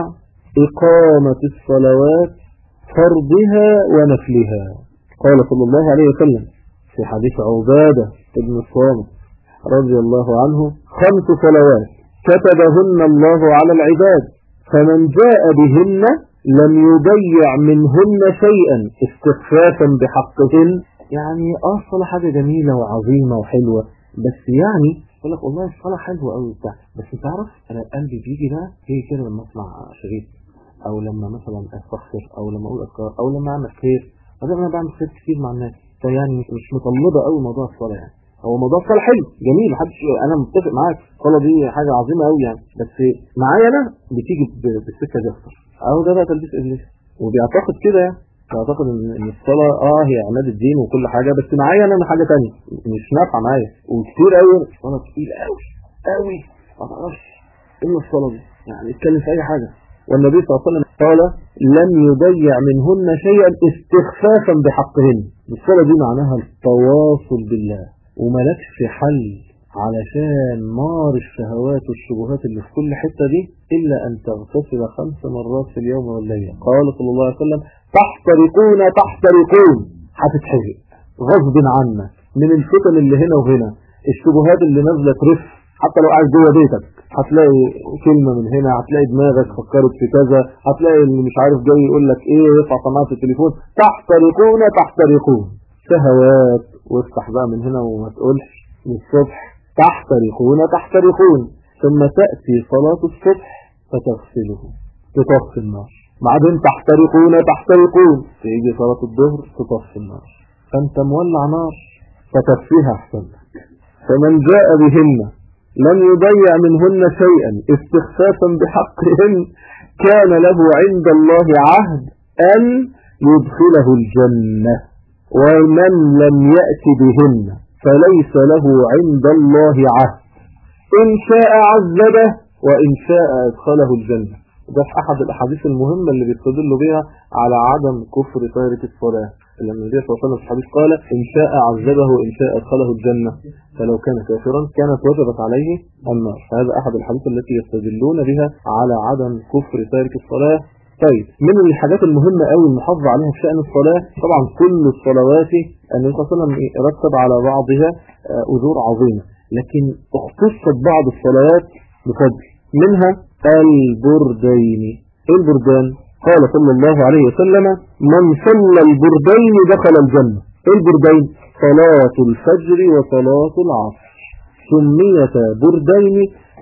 إقامة الصلوات فرضها ونفلها. قال صلى الله عليه وسلم في حديث عبادة ابن الصامت رضي الله عنه: خمس صلوات كتبهن الله على العباد، فمن جاء بهن لم يضيع منهن شيئا استخفافا بحقهن. يعني اه الصلاة حاجة جميلة وعظيمة وحلوة، بس يعني يقول لك والله الصلاة حلوة قوي بتاع، بس تعرف انا قلبي بيجي بقى هي كده لما اسمع شريط، او لما مثلا استغفر، او لما اقول اذكار، او لما اعمل خير. انا انا بعمل خير كتير مع الناس، فيعني مش مطلبة قوي موضوع الصلاة. يعني هو موضوع الصلاة حلو جميل، محدش، انا متفق معاك، الصلاة دي حاجة عظيمة قوي يعني، بس معايا انا بتيجي بالسكة دي اكتر. اهو ده بقى تلبيس ابليس، وبيعتقد كده يعني، بيعتقد ان الصلاة اه هي عماد الدين وكل حاجة، بس معايا انا حاجة تانية مش نافعة معايا. وكتير قوي الصلاة تقيلة قوي قوي، ما تعرفش ايه الصلاة دي، يعني اتكلم في اي حاجة. والنبي صلى الله عليه وسلم قال: لن يضيع منهن شيئا استخفافا بحقهن. الصلاة دي معناها التواصل بالله، وملكش حل علشان نار الشهوات والشبهات اللي في كل حتة دي إلا أن تغتسل خمس مرات في اليوم والليلة. قال صلى الله عليه وسلم: تحترقون تحترقون، هتتحرق غصب عنك من الفتن اللي هنا وهنا، الشبهات اللي نازلة ترف، حتى لو قاعد جوه بيتك هتلاقي كلمة من هنا، هتلاقي دماغك فكرت في كذا، هتلاقي اللي مش عارف جاي يقول لك ايه، يرفع سماعة التليفون. تحترقون تحترقون، شهوات، وافتح بقى من هنا وما تقولش من الصبح. تحترقون تحترقون، ثم تأتي صلاة الصبح فتغسله، تطفي النار. بعدين تحترقون تحترقون، تيجي صلاة الظهر تطفي النار، فانت مولع نار فتطفيها احسن لك. فمن جاء بهن لم يضيع منهن شيئا استخفافا بحقهن كان له عند الله عهد أن يدخله الجنة، ومن لم يأت بهن فليس له عند الله عهد، إن شاء عذبه وإن شاء أدخله الجنة. ده في أحد الأحاديث المهمة اللي بيستدل بها على عدم كفر تارك الصلاة، لما النبي صلى الله عليه وسلم في الحديث قال: إن شاء عذبه وإن شاء أدخله الجنة، فلو كان كافرا كانت وجبت عليه النار. فهذا أحد الحديث التي يستدلون بها على عدم كفر تارك الصلاة. طيب، من الحاجات المهمة قوي المحافظة عليها في شأن الصلاة، طبعا كل الصلوات النبي صلى الله عليه وسلم رتب على بعضها أجور عظيمة، لكن اختصت بعض الصلوات بفضل، منها البردين. البردان قال صلى الله عليه وسلم: من صلى البردين دخل الجنة. البردين صلاة الفجر وصلاة العصر، سميتا بردين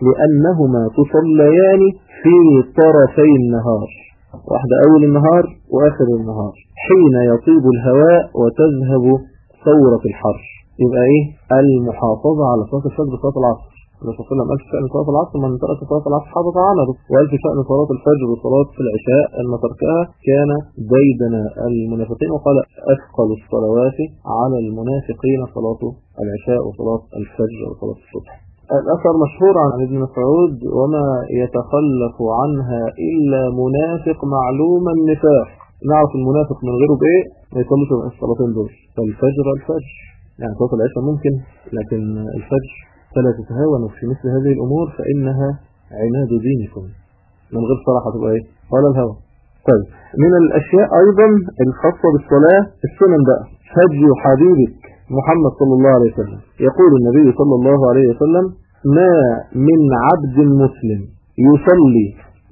لأنهما تصليان في طرفي النهار، واحدة أول النهار وآخر النهار، حين يطيب الهواء وتذهب ثورة الحر. يبقى إيه؟ المحافظة على صلاة الفجر وصلاة العصر. الرسول صلى الله عليه وسلم قال في شأن صلاة العصر: من ترك صلاة العصر حبط عمله. وقال في شأن صلاة الفجر وصلاة العشاء: أن تركها كان ديدن المنافقين. وقال: أثقل الصلوات على المنافقين صلاة العشاء وصلاة الفجر وصلاة الصبح. الأثر مشهور عن ابن مسعود: وما يتخلف عنها إلا منافق معلوم النفاق. نعرف المنافق من غيره بإيه؟ ما يصلوش الصلاتين دول، فالفجر الفجر، يعني صلاة العشاء ممكن، لكن الفجر فلا تتهاونوا في مثل هذه الأمور فإنها عماد دينكم. من غير صلاة هتبقى إيه؟ ولا الهوى. طيب، من الأشياء أيضا الخاصة بالصلاة السنن بقى، هدي حبيبك محمد صلى الله عليه وسلم. يقول النبي صلى الله عليه وسلم: ما من عبد مسلم يصلي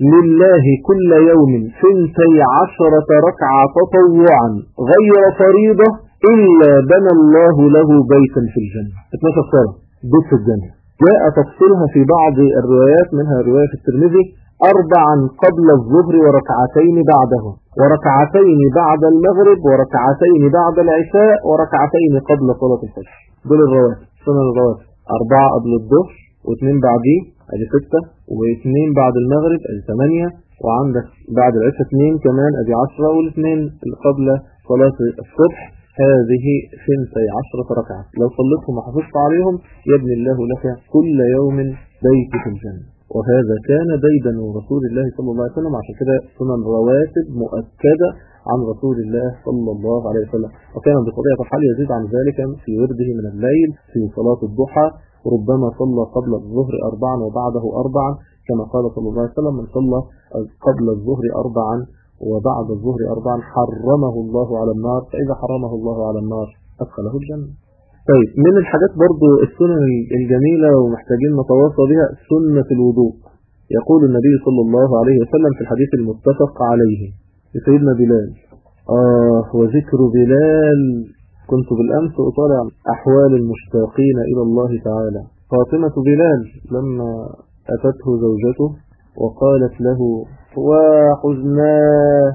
لله كل يوم ثنتي عشرة ركعة تطوعا غير فريضة إلا بنى الله له بيتا في الجنة. اثناشر صلاة بيت في الجنة. جاء تفصيلها في بعض الروايات، منها رواية الترمذي: أربعا قبل الظهر وركعتين بعده، وركعتين بعد المغرب، وركعتين بعد العشاء، وركعتين قبل صلاة الفجر. دول الرواتب، سنن الرواتب: أربعة قبل الظهر، واثنين بعديه ادي ستة، واثنين بعد المغرب ادي ثمانية، وعندك بعد العشاء اثنين كمان ادي عشرة، والاثنين اللي قبل صلاة الصبح هذه ثنتي عشرة ركعة. لو صليتهم وحافظت عليهم يبني الله لك كل يوم بيت في الجنة. وهذا كان ديدا رسول الله صلى الله عليه وسلم، عشان كده سنن رواتب مؤكدة عن رسول الله صلى الله عليه وسلم. وكان بطبيعة الحال يزيد عن ذلك في ورده من الليل في صلاة الضحى، ربما صلى قبل الظهر أربعا وبعده أربعا، كما قال صلى الله عليه وسلم: من صلى قبل الظهر أربعا وبعد الظهر أربعا حرمه الله على النار، فإذا حرمه الله على النار أدخله الجنة. طيب من الحاجات برضو السنن الجميلة ومحتاجين نتواصى بها سنة الوضوء. يقول النبي صلى الله عليه وسلم في الحديث المتفق عليه لسيدنا بلال، آه وذكر بلال كنت بالأمس أطالع أحوال المشتاقين إلى الله تعالى. فاطمة بلال لما أتته زوجته وقالت له وحزناه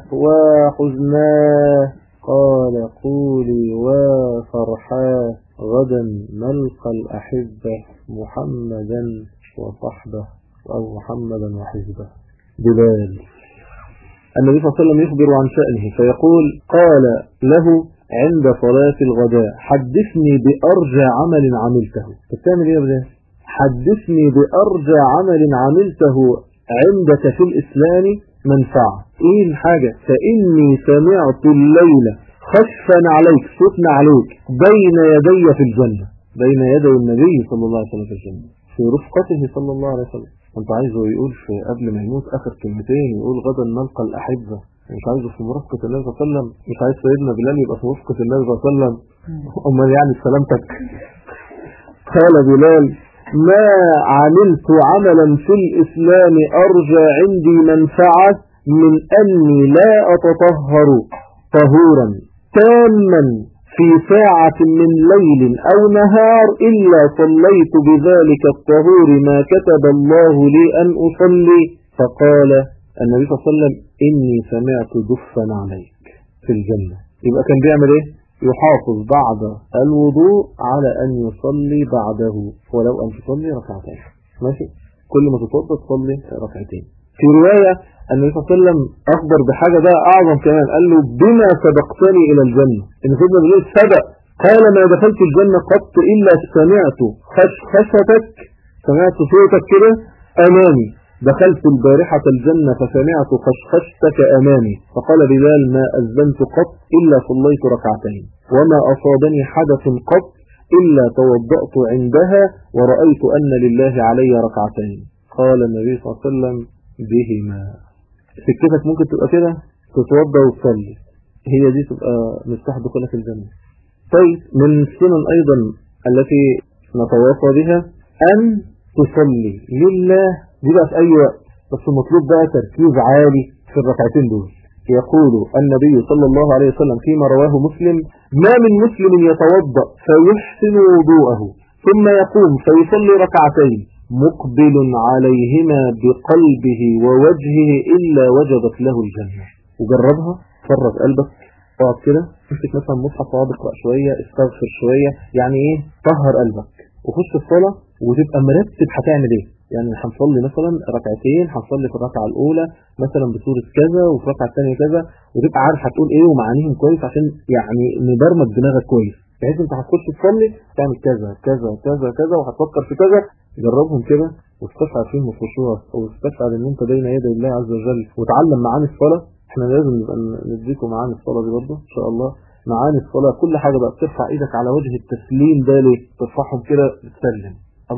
وحزناه، قال قولي وفرحاه غدا نلقى الأحبة محمدا وصحبه أو محمدا وحزبه. بلال النبي صلى الله عليه وسلم يخبر عن شأنه فيقول قال له عند صلاة الغداء حدثني بأرجى عمل عملته. بتعمل ايه يا بلال؟ حدثني بأرجى عمل عملته عندك في الإسلام منفعة. ايه الحاجة؟ فإني سمعت الليلة خشفا عليك، صوتنا عليك بين يدي في الجنة، بين يدي النبي صلى الله عليه وسلم في الجنة في رفقته صلى الله عليه وسلم. انت عايزه يقول في قبل ما يموت اخر كلمتين يقول غدا نلقى الأحبة، مش عايزه في مرافقة الله صلى الله عليه وسلم، مش عايز سيدنا بلال يبقى في مرافقة الله صلى الله عليه وسلم. امال يعني سلامتك. قال بلال ما عملت عملا في الإسلام أرجى عندي منفعة من أني لا أتطهر طهورا تاما في ساعة من ليل أو نهار إلا صليت بذلك الطهور ما كتب الله لي أن أصلي. فقال النبي صلى الله عليه وسلم إني سمعت دفا عليك في الجنة. يبقى كان بيعمل إيه؟ يحافظ بعد الوضوء على أن يصلي بعده ولو أن تصلي ركعتين. ماشي؟ كل ما تتوضأ تصلي ركعتين. في رواية النبي صلى الله عليه وسلم أخبر بحاجة بقى أعظم كمان، قال له بما سبقتني إلى الجنة. إن سيدنا بلال سبق، قال ما دخلت الجنة قط إلا سمعت خشخشتك، سمعت صوتك كده أمامي. دخلت البارحة الجنة فسمعت خشخشتك أمامي. فقال بلال ما أذنت قط إلا صليت ركعتين، وما أصابني حدث قط إلا توضأت عندها ورأيت أن لله علي ركعتين. قال النبي صلى الله عليه وسلم بهما. سكتك ممكن تبقى كده تتوضأ وتصلي، هي دي تبقى مفتاح دخولك الجنة. طيب من السنن أيضا التي نتواصى بها أن تصلي لله، دي بقى في أي وقت، بس المطلوب بقى تركيز عالي في الركعتين دول. يقول النبي صلى الله عليه وسلم فيما رواه مسلم ما من مسلم يتوضأ فيحسن وضوءه ثم يقوم فيصلي ركعتين مقبل عليهما بقلبه ووجهه إلا وجبت له الجنة. وجربها، فرج قلبك، اقعد كده امسك مثلا مصحف واقعد اقرا شويه، استغفر شويه، يعني ايه طهر قلبك وخش الصلاه وتبقى مرتب هتعمل ايه. يعني هنصلي مثلا ركعتين، هنصلي في الركعه الاولى مثلا بسوره كذا وفي الركعه الثانيه كذا، وتبقى عارف هتقول ايه ومعانيهم كويس عشان يعني نبرمج دماغك كويس، بحيث انت هتخش تصلي تعمل كذا كذا كذا كذا وهتفكر في كذا. جربهم كده واستشعر فيهم الخشوع واستشعر ان انت بين يدي الله عز وجل، وتعلم معاني الصلاه. احنا لازم نبقى نديكم معاني الصلاه دي برضه ان شاء الله. معاني الصلاه كل حاجه بقى بترفع ايدك على وجه التسليم ده ليه؟ ترفعهم كده تسلم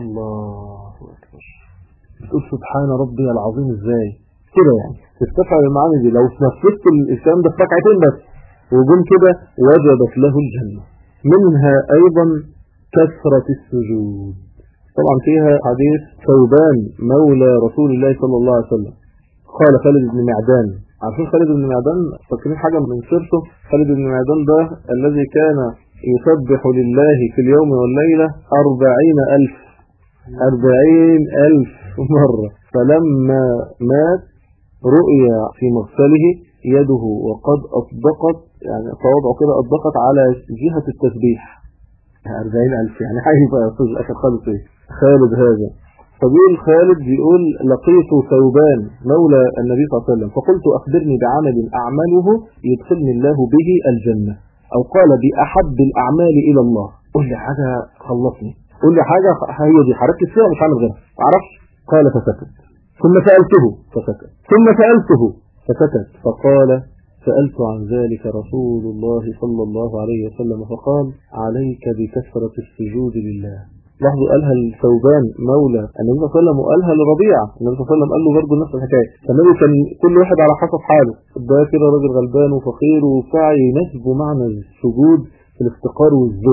الله اكبر، بتقول سبحان ربي العظيم ازاي كده، يعني تستشعر المعاني دي. لو نفذت الكلام ده في ركعتين بس وجم كده وجبت له الجنه. منها ايضا كثره السجود. طبعا فيها حديث ثوبان مولى رسول الله صلى الله عليه وسلم. قال خالد بن معدان، عارفين خالد بن معدان؟ فاكرين حاجة من سيرته؟ خالد بن معدان ده الذي كان يسبح لله في اليوم والليلة أربعين ألف أربعين ألف مرة. فلما مات رؤيا في مغسله يده وقد أصدقت، يعني صوابعه كده أصدقت على جهة التسبيح. أربعين ألف يعني حاجة بقى صدق أخر خالد إيه خالد هذا. فبيقول خالد بيقول لقيت ثوبان مولى النبي صلى الله عليه وسلم فقلت أخبرني بعمل أعمله يدخلني الله به الجنة، أو قال بأحب الأعمال إلى الله. قل لي حاجة خلصني، قل لي حاجة هي دي حركت فيها مش عامل غيرها معرفش. قال فسكت، ثم سألته فسكت، ثم سألته فسكت. فقال سألت عن ذلك رسول الله صلى الله عليه وسلم فقال عليك بكثرة السجود لله. لاحظوا قالها الثوبان مولى النبي صلى الله عليه وسلم وقالها لربيعة. النبي صلى الله عليه وسلم قال له برضه نفس الحكاية. فالنبي كان كل واحد على حسب حاله، ده كده راجل غلبان وفقير وبتاع يناسبه معنى السجود في الافتقار والذل.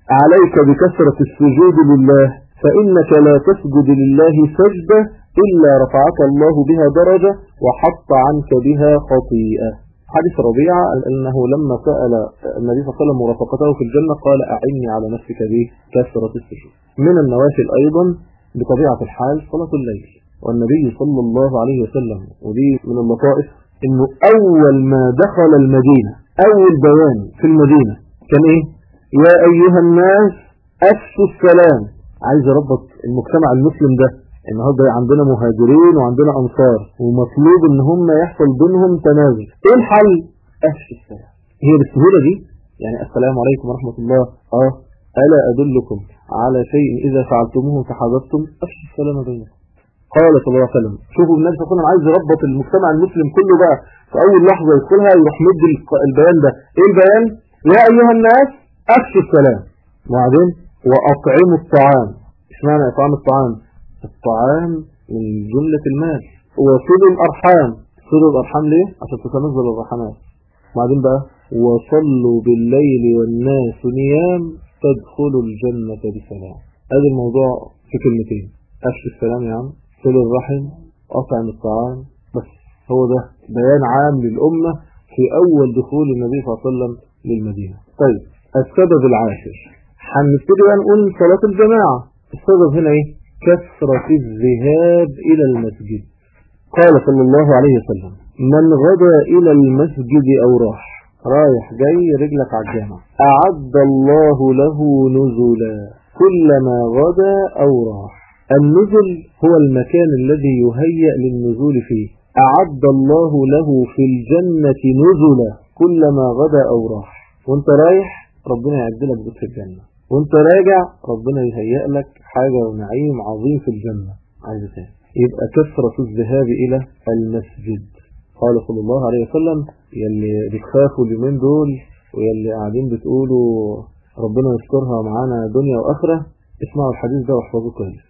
عليك بكثرة السجود لله، فإنك لا تسجد لله سجدة إلا رفعك الله بها درجة وحط عنك بها خطيئة. حديث ربيعة أنه لما سأل النبي صلى الله عليه وسلم مرافقته في الجنة قال أعني على نفسك بكثرة السجود. من النوافل أيضا بطبيعة الحال صلاة الليل، والنبي صلى الله عليه وسلم، ودي من اللطائف، إنه أول ما دخل المدينة أول بيان في المدينة كان إيه؟ يا أيها الناس أفشوا السلام. عايز يربط المجتمع المسلم ده، النهارده عندنا مهاجرين وعندنا أنصار، ومطلوب إن هم يحصل بينهم تنازل. إيه الحل؟ أفشوا السلام. هي بالسهولة دي؟ يعني السلام عليكم ورحمة الله، آه ألا أدلكم على شيء إذا فعلتموه تحاببتم؟ أفشوا السلام بينكم. قال صلى الله عليه وسلم. شوفوا النبي صلى الله عليه وسلم عايز يربط المجتمع المسلم كله بقى في أول لحظة يدخلها يروح مد البيان ده. إيه البيان؟ يا أيها الناس أفشوا السلام، وبعدين وأطعموا الطعام. اشمعنى إطعام الطعام؟ الطعام من جملة المال. وصلوا الأرحام. صلوا الأرحام ليه؟ عشان تتنزل الرحمات. وبعدين بقى وصلوا بالليل والناس نيام تدخلوا الجنة بسلام. هذا الموضوع في كلمتين، أفشوا السلام يا عم، صلوا الرحم، أطعم الطعام. بس هو ده بيان عام للأمة في أول دخول النبي صلى الله عليه وسلم للمدينة. طيب السبب العاشر هنبتدي بقى نقول صلاة الجماعة. السبب هنا ايه؟ كثرة الذهاب إلى المسجد. قال صلى الله عليه وسلم من غدا إلى المسجد أو راح رايح جاي رجلك على الجامع أعد الله له نزلا كلما غدا أو راح. النزل هو المكان الذي يهيأ للنزول فيه. أعد الله له في الجنة نزلا كلما غدا أو راح. وانت رايح ربنا يعدلك بيت في الجنة، وانت راجع ربنا يهيئ لك حاجة ونعيم عظيم في الجنة. عايز تاني يبقى كثرة الذهاب إلى المسجد. قال صلى الله عليه وسلم يلي بتخافوا اليومين دول ويلي قاعدين بتقولوا ربنا يذكرها معانا دنيا وآخرة، اسمعوا الحديث ده واحفظوه كويس.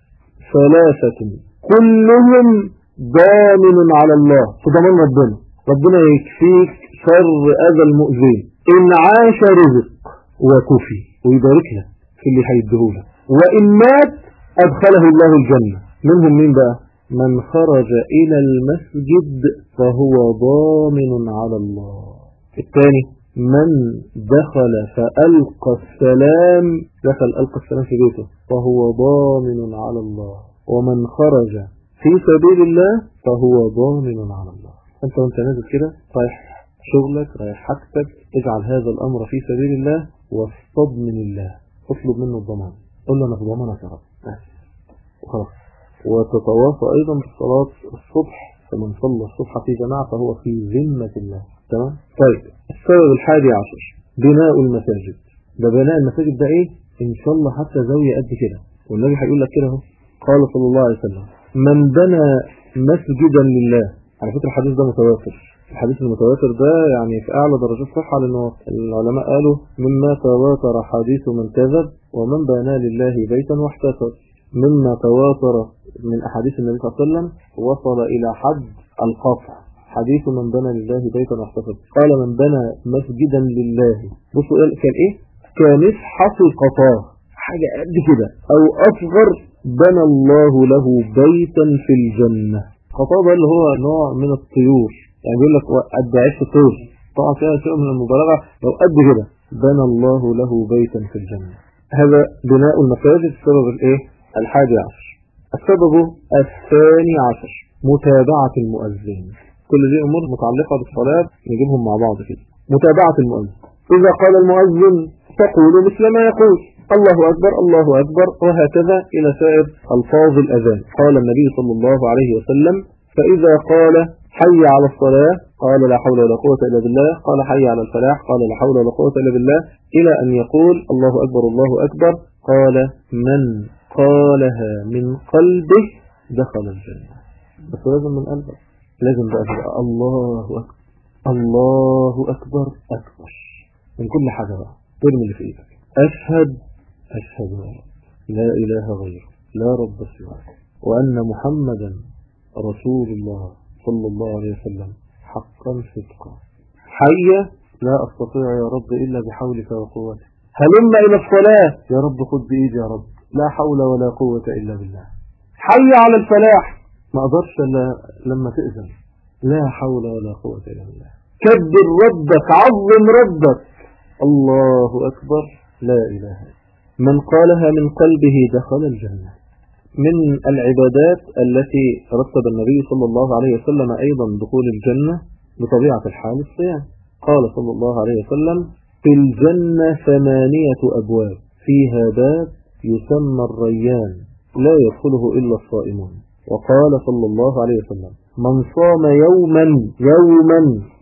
ثلاثة كلهم ضامن على الله، تضمن ربنا، ربنا يكفيك شر أذى المؤذين. إن عاش رزق وكفي ويبارك لك في اللي هيديهولك، وإن مات أدخله الله الجنة. منهم مين بقى؟ من خرج إلى المسجد فهو ضامن على الله. الثاني من دخل فألقى السلام، دخل ألقى السلام في بيته فهو ضامن على الله. ومن خرج في سبيل الله فهو ضامن على الله. أنت وانت نازل كده رايح شغلك رايح حاجتك، اجعل هذا الأمر في سبيل الله واصطد من الله، اطلب منه الضمان، قل له أنا في ضمانك يا رب بس وخلاص. وتتواصى أيضا بالصلاة الصبح، فمن صلى الصبح في جماعة فهو في ذمة الله. تمام؟ طيب السبب الحادي عشر بناء المساجد. ده بناء المساجد ده ايه؟ ان شاء الله حتى زاوية قد كده، والنبي هيقول لك كده اهو. قال صلى الله عليه وسلم من بنى مسجدا لله. على فكرة الحديث ده متواتر. الحديث المتواتر ده يعني في اعلى درجات الصحة، لانه العلماء قالوا مما تواتر حديث من كذب ومن بنى لله بيتا واحتسب. مما تواتر من احاديث النبي صلى الله عليه وسلم وصل الى حد القطع حديث من بنى لله بيتا واحتسب. قال من بنى مسجدا لله، بصوا كان ايه؟ كمسحف قطاه، حاجة قد كده او اصغر، بنى الله له بيتا في الجنة. قطاه ده اللي هو نوع من الطيور، يعني بيقول لك قد عيش الطيور، طبعا فيها شيء من المبالغة، لو قد كده بنى الله له بيتا في الجنة. هذا بناء المساجد السبب الايه؟ الحادي عشر. السبب الثاني عشر متابعة المؤذن. كل دي أمور متعلقة بالصلاة نجيبهم مع بعض كده. متابعة المؤذن، إذا قال المؤذن تقول مثل ما يقول الله أكبر الله أكبر، وهكذا إلى سائر ألفاظ الأذان. قال النبي صلى الله عليه وسلم فإذا قال حي على الصلاة قال لا حول ولا قوة إلا بالله، قال حي على الفلاح قال لا حول ولا قوة إلا بالله، إلى أن يقول الله أكبر الله أكبر. قال من قالها من قلبه دخل الجنة. بس لازم من قلبك، لازم بقى تبقى الله أكبر الله أكبر أكبر من كل حاجة بقى. ترمي اللي في إيدك، أشهد أشهد لا إله غيره لا رب سواه وأن محمدا رسول الله صلى الله عليه وسلم حقا صدقا. حي لا أستطيع يا رب إلا بحولك وقوتك، هلم إلى الصلاة، يا رب خد بإيدي يا رب، لا حول ولا قوة إلا بالله. حي على الفلاح، ما أقدرش إلا لما تأذن، لا حول ولا قوة إلا بالله. كبر ربك، عظم ربك، الله أكبر، لا إله إلا الله. من قالها من قلبه دخل الجنة. من العبادات التي رتب النبي صلى الله عليه وسلم أيضا دخول الجنة بطبيعة الحال الصيام. قال صلى الله عليه وسلم: في الجنة ثمانية أبواب، فيها باب يسمى الريان لا يدخله إلا الصائمون. وقال صلى الله عليه وسلم: من صام يوما يوما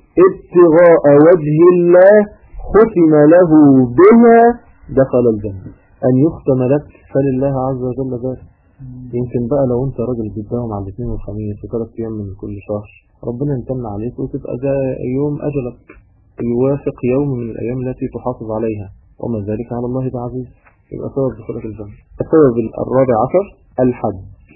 ابتغاء وجه الله ختم له بها دخل الجنة. أن يختم لك فلله عز وجل ذلك. يمكن بقى لو انت راجل بتداوم على الاثنين والخميس وثلاث ايام من كل شهر، ربنا يمتن عليك وتبقى ده يوم اجلك يوافق يوم من الايام التي تحافظ عليها، وما ذلك على الله بعزيز، يبقى سبب دخولك الجنة. السبب الرابع عشر: الحج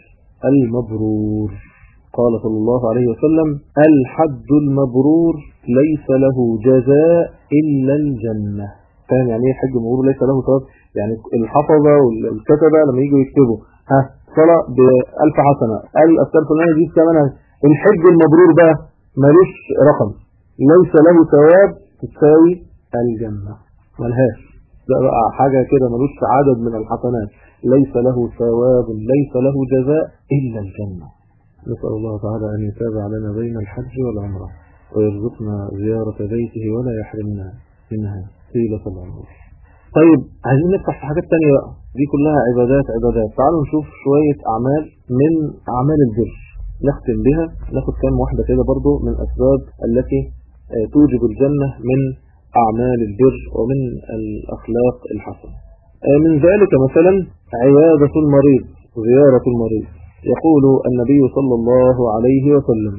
المبرور. قال صلى الله عليه وسلم: الحج المبرور ليس له جزاء إلا الجنة. فاهم يعني ايه حج مبرور ليس له ثواب؟ يعني الحفظة والكتبة لما يجوا يكتبوا ها صلاة بألف حسنة، الأذكار الفلانية دي ثمنها، الحج المبرور بقى ملوش رقم، ليس له ثواب تساوي الجنة، ملهاش، ده بقى حاجة كده ملوش عدد من الحسنات، ليس له ثواب ليس له جزاء إلا الجنة. نسأل الله تعالى أن يتابع لنا بين الحج والعمرة، ويرزقنا زيارة بيته ولا يحرمنا منها طيلة العمر. طيب عايزين نفتح في حاجات تانية بقى، دي كلها عبادات عبادات. تعالوا نشوف شوية أعمال من أعمال البر نختم بها، ناخد كام واحدة كده برضو من الأسباب التي توجب الجنة من أعمال البر ومن الأخلاق الحسنة. من ذلك مثلا عيادة المريض، زيارة المريض. يقول النبي صلى الله عليه وسلم: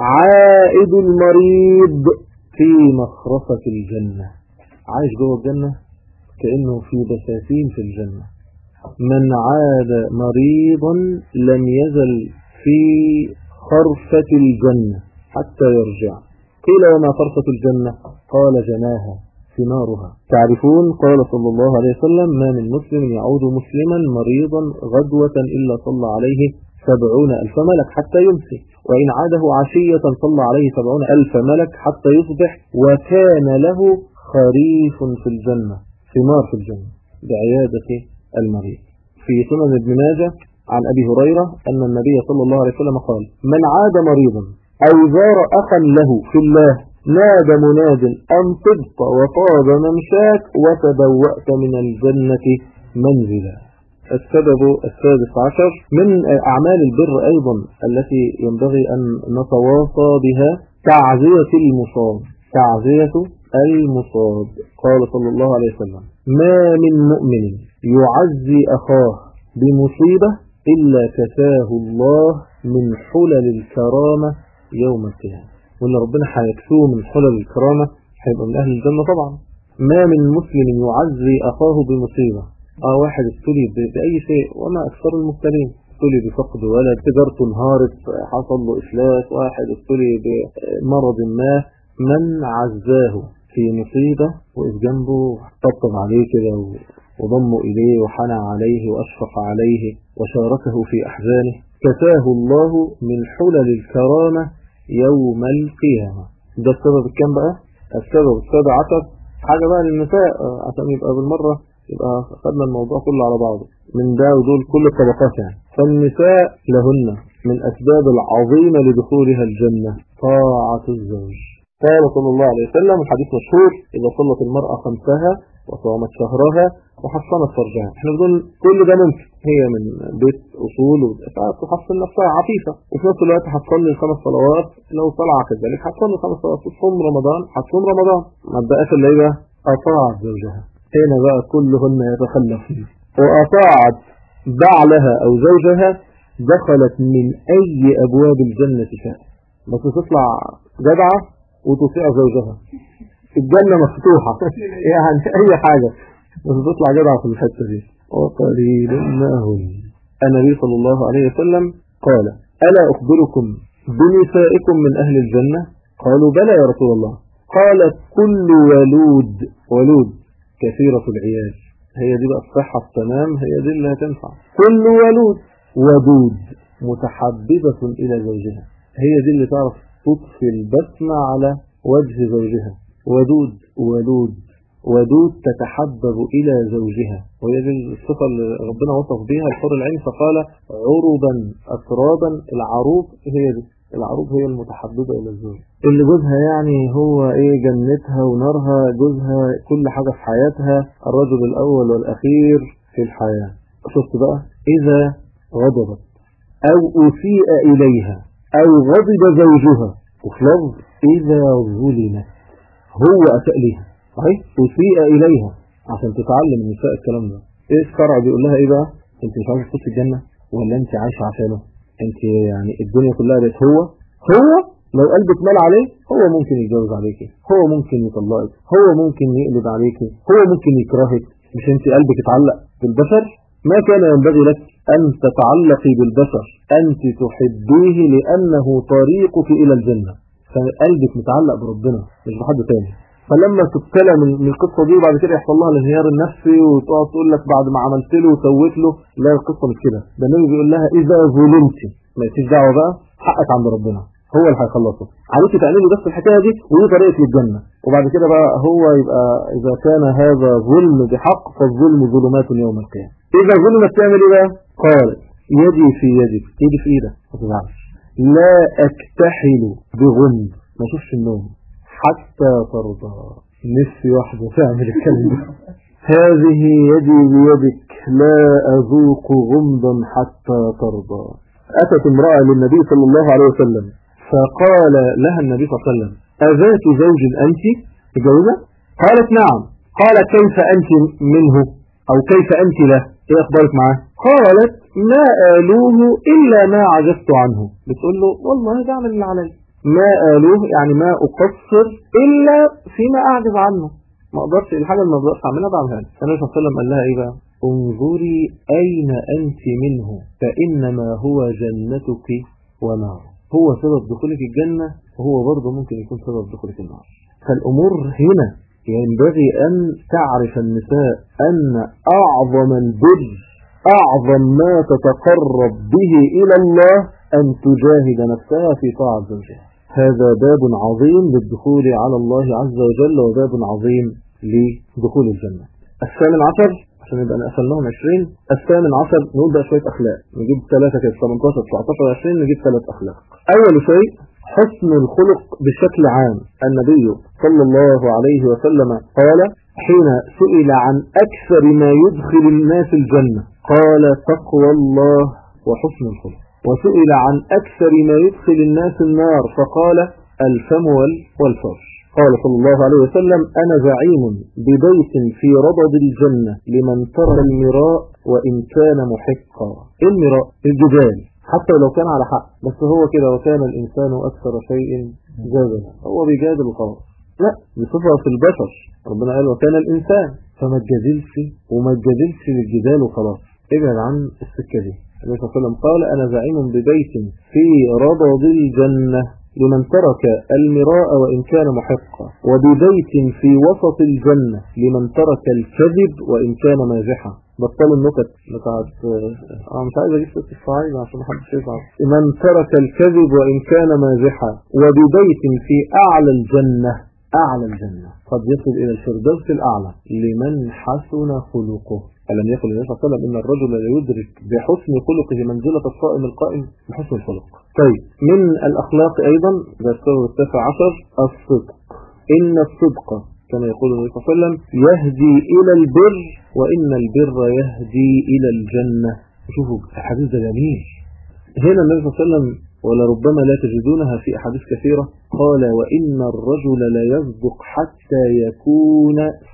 عائد المريض في مخرفة الجنة. عايش جوه الجنة كأنه في بساتين في الجنة. من عاد مريضا لم يزل في خرفة الجنة حتى يرجع. قيل: وما خرفة الجنة؟ قال: جناها ثمارها. تعرفون قال صلى الله عليه وسلم: ما من مسلم يعود مسلما مريضا غدوة إلا صلى عليه سبعون ألف ملك حتى يمسي، وإن عاده عشية صلى عليه سبعون ألف ملك حتى يصبح، وكان له خريف في الجنة، ثمار في الجنة، بعيادة المريض. في سنن ابن ماجه عن أبي هريرة أن النبي صلى الله عليه وسلم قال: من عاد مريضا أو زار أخا له في الله نادى مناد أن طبت وطاب ممشاك وتبوأت من الجنة منزلا. السبب السادس عشر من أعمال البر أيضا التي ينبغي أن نتواصى بها تعزية المصاب. تعزية المصاب. قال صلى الله عليه وسلم: ما من مؤمن يعزي أخاه بمصيبة إلا كفاه الله من حلل الكرامة يوم القيامة. وإن ربنا حيكسوه من حلل الكرامة هيبقى من أهل الجنة طبعا. ما من مسلم يعزي أخاه بمصيبة. اه واحد ابتلي بأي شيء، وما أكثر المبتلين، ابتلي بفقد ولد، تجارته انهارت، حصل له إفلاس، واحد ابتلي بمرض ما، من عزاه في مصيبة وإذ جنبه طبطب عليه كده وضمه إليه وحنى عليه وأشفق عليه وشاركه في أحزانه، كفاه الله من حلل الكرامة يوم القيامة. ده السبب الكام بقى؟ السبب السابع عشر. حاجة بقى للنساء عشان يبقى بالمرة يبقى خدنا الموضوع كله على بعضه، من ده ودول كل الطبقات يعني. فالنساء لهن من أسباب العظيمة لدخولها الجنة طاعة الزوج. قال صلى الله عليه وسلم، الحديث مشهور: إذا صلت المرأة خمسها وصامت شهرها وحصنت فرجها. احنا بنقول كل ده ممكن، هي من بيت أصول وتحصن نفسها عفيفة، وفي نفس الوقت هتصلي الخمس صلوات، لو طلع كذلك هتصلي الخمس صلوات، تصوم رمضان هتصوم رمضان، ما بقاش اللي هي بقى أطاعت زوجها. هنا بقى كلهن يتخلفن. وأطاعت بعلها أو زوجها دخلت من أي أبواب الجنة شاء، بس تطلع جدعة وتطيع زوجها، الجنة مفتوحة يعني أي حاجة بس تطلع جدعة في الحتة دي. وقليل ما هم. النبي صلى الله عليه وسلم قال: ألا أخبركم بنسائكم من أهل الجنة؟ قالوا: بلى يا رسول الله. قال: كل ولود ولود كثيرة العيال، هي دي بقى الصحة التمام، هي دي اللي هتنفع. كل ولود ودود متحببة إلى زوجها، هي دي اللي تعرف تطفي البسمة على وجه زوجها. ودود ولود ودود تتحبب إلى زوجها، وهي دي الصفة اللي ربنا وصف بها الحور العين فقال عربا أترابا. العروب هي دي، العروب هي المتحببة إلى الزوج، اللي جوزها يعني هو إيه جنتها ونارها، جوزها كل حاجة في حياتها، الرجل الأول والأخير في الحياة. شفت بقى إذا غضبت أو أسيء إليها أو غضب زوجها، وفي لفظ إذا ظلمت هو أساء ليها، صحيح أسيء إليها، عشان تتعلم النساء الكلام ده. إيه الشرع بيقول لها إيه بقى؟ أنت مش عايزة تخش الجنة ولا أنت عايشة عشانه؟ أنت يعني الدنيا كلها بقت هو هو لو قلبك مال عليه هو ممكن يتجوز عليكي، هو ممكن يطلقك، هو ممكن يقلب عليكي، هو ممكن يكرهك. مش أنت قلبك اتعلق بالبشر؟ ما كان ينبغي لك أن تتعلقي بالبشر، أنت تحبيه لأنه طريقك إلى الجنة، فقلبك متعلق بربنا مش بحد تاني. فلما تبتلى من القصة دي وبعد كده يحصل لها الانهيار النفسي وتقعد تقول لك بعد ما عملت له وسويت له، لا القصة مش كده. ده النبي بيقول لها إذا ظلمتي ما فيش دعوة بقى، حقك عند ربنا هو اللي هيخلصه عليك، تعملي بس الحكاية دي ودي طريقة للجنة. وبعد كده بقى هو يبقى إذا كان هذا ظلم بحق فالظلم ظلمات يوم القيامة. إذا ظلمت تعمل إيه بقى؟ قالت يدي في يدك، ايدي في ايدك ما تزعلش، لا أكتحل بغمض، ما اشوفش النوم حتى ترضى. نفسي واحدة تعمل الكلمة هذه يدي بيدك لا أذوق غمضا حتى ترضى. أتت امرأة للنبي صلى الله عليه وسلم فقال لها النبي صلى الله عليه وسلم أذات زوج أنت تجوزة؟ قالت نعم. قال كيف أنت منه أو كيف أنت له، ايه أخبارك معاه؟ قالت ما آلوه إلا ما عجزت عنه. بتقول له والله بعمل اللي علي، ما آلوه يعني ما أقصر إلا فيما أعجز عنه، ما أقدرش الحاجة اللي ما أقدرش أعملها بعملها. النبي صلى الله عليه وسلم قال لها إيه بقى؟ انظري أين أنت منه فإنما هو جنتك ونار، هو سبب دخولك الجنة وهو برضه ممكن يكون سبب دخولك النار. فالأمور هنا ينبغي أن تعرف النساء أن أعظم البر، أعظم ما تتقرب به إلى الله أن تجاهد نفسها في طاعة زوجها. هذا باب عظيم للدخول على الله عز وجل وباب عظيم لدخول الجنة. الثامن عشر عشان يبقى نقفلناهم عشرين. الثامن عشر نقول بقى شوية أخلاق، نجيب ثلاثة كده ثمانية عشر تسعة عشر عشرين، نجيب ثلاث أخلاق. أول شيء حسن الخلق بشكل عام. النبي صلى الله عليه وسلم قال حين سئل عن أكثر ما يدخل الناس الجنة قال تقوى الله وحسن الخلق، وسئل عن أكثر ما يدخل الناس النار فقال الفم والفرج. قال صلى الله عليه وسلم أنا زعيم ببيت في رضد الجنة لمن ترك المراء وإن كان محقا. المراء الجدال حتى لو كان على حق، بس هو كده وكان الإنسان أكثر شيء جدلا، هو بيجادل وخلاص. لا، دي صفة في البشر، ربنا قال وكان الإنسان، فما تجادلش وما تجادلش للجدال وخلاص، ابعد عن السكة دي. النبي صلى الله عليه وسلم قال أنا زعيم ببيت في رضد الجنة لمن ترك المراء وإن كان محقا، وببيت في وسط الجنة لمن ترك الكذب وإن كان مازحا. بطلوا النكت بتاعت اه مش عايز اجيب ست الصعيد عشان محدش يزعل. من ترك الكذب وإن كان مازحا، وببيت في أعلى الجنة، أعلى الجنة قد يصل إلى الفردوس الأعلى لمن حسن خلقه. ألم يقل النبي صلى الله عليه وسلم إن الرجل لا يدرك بحسن خلقه منزلة الصائم القائم بحسن الخلق. طيب من الأخلاق أيضا السبب التاسع عشر الصدق. إن الصدق كما يقول النبي صلى الله عليه وسلم يهدي إلى البر وإن البر يهدي إلى الجنة. شوفوا الحديث ده جميل. هنا النبي صلى الله عليه وسلم ولربما لا تجدونها في أحاديث كثيرة قال وإن الرجل لا يصدق حتى يكون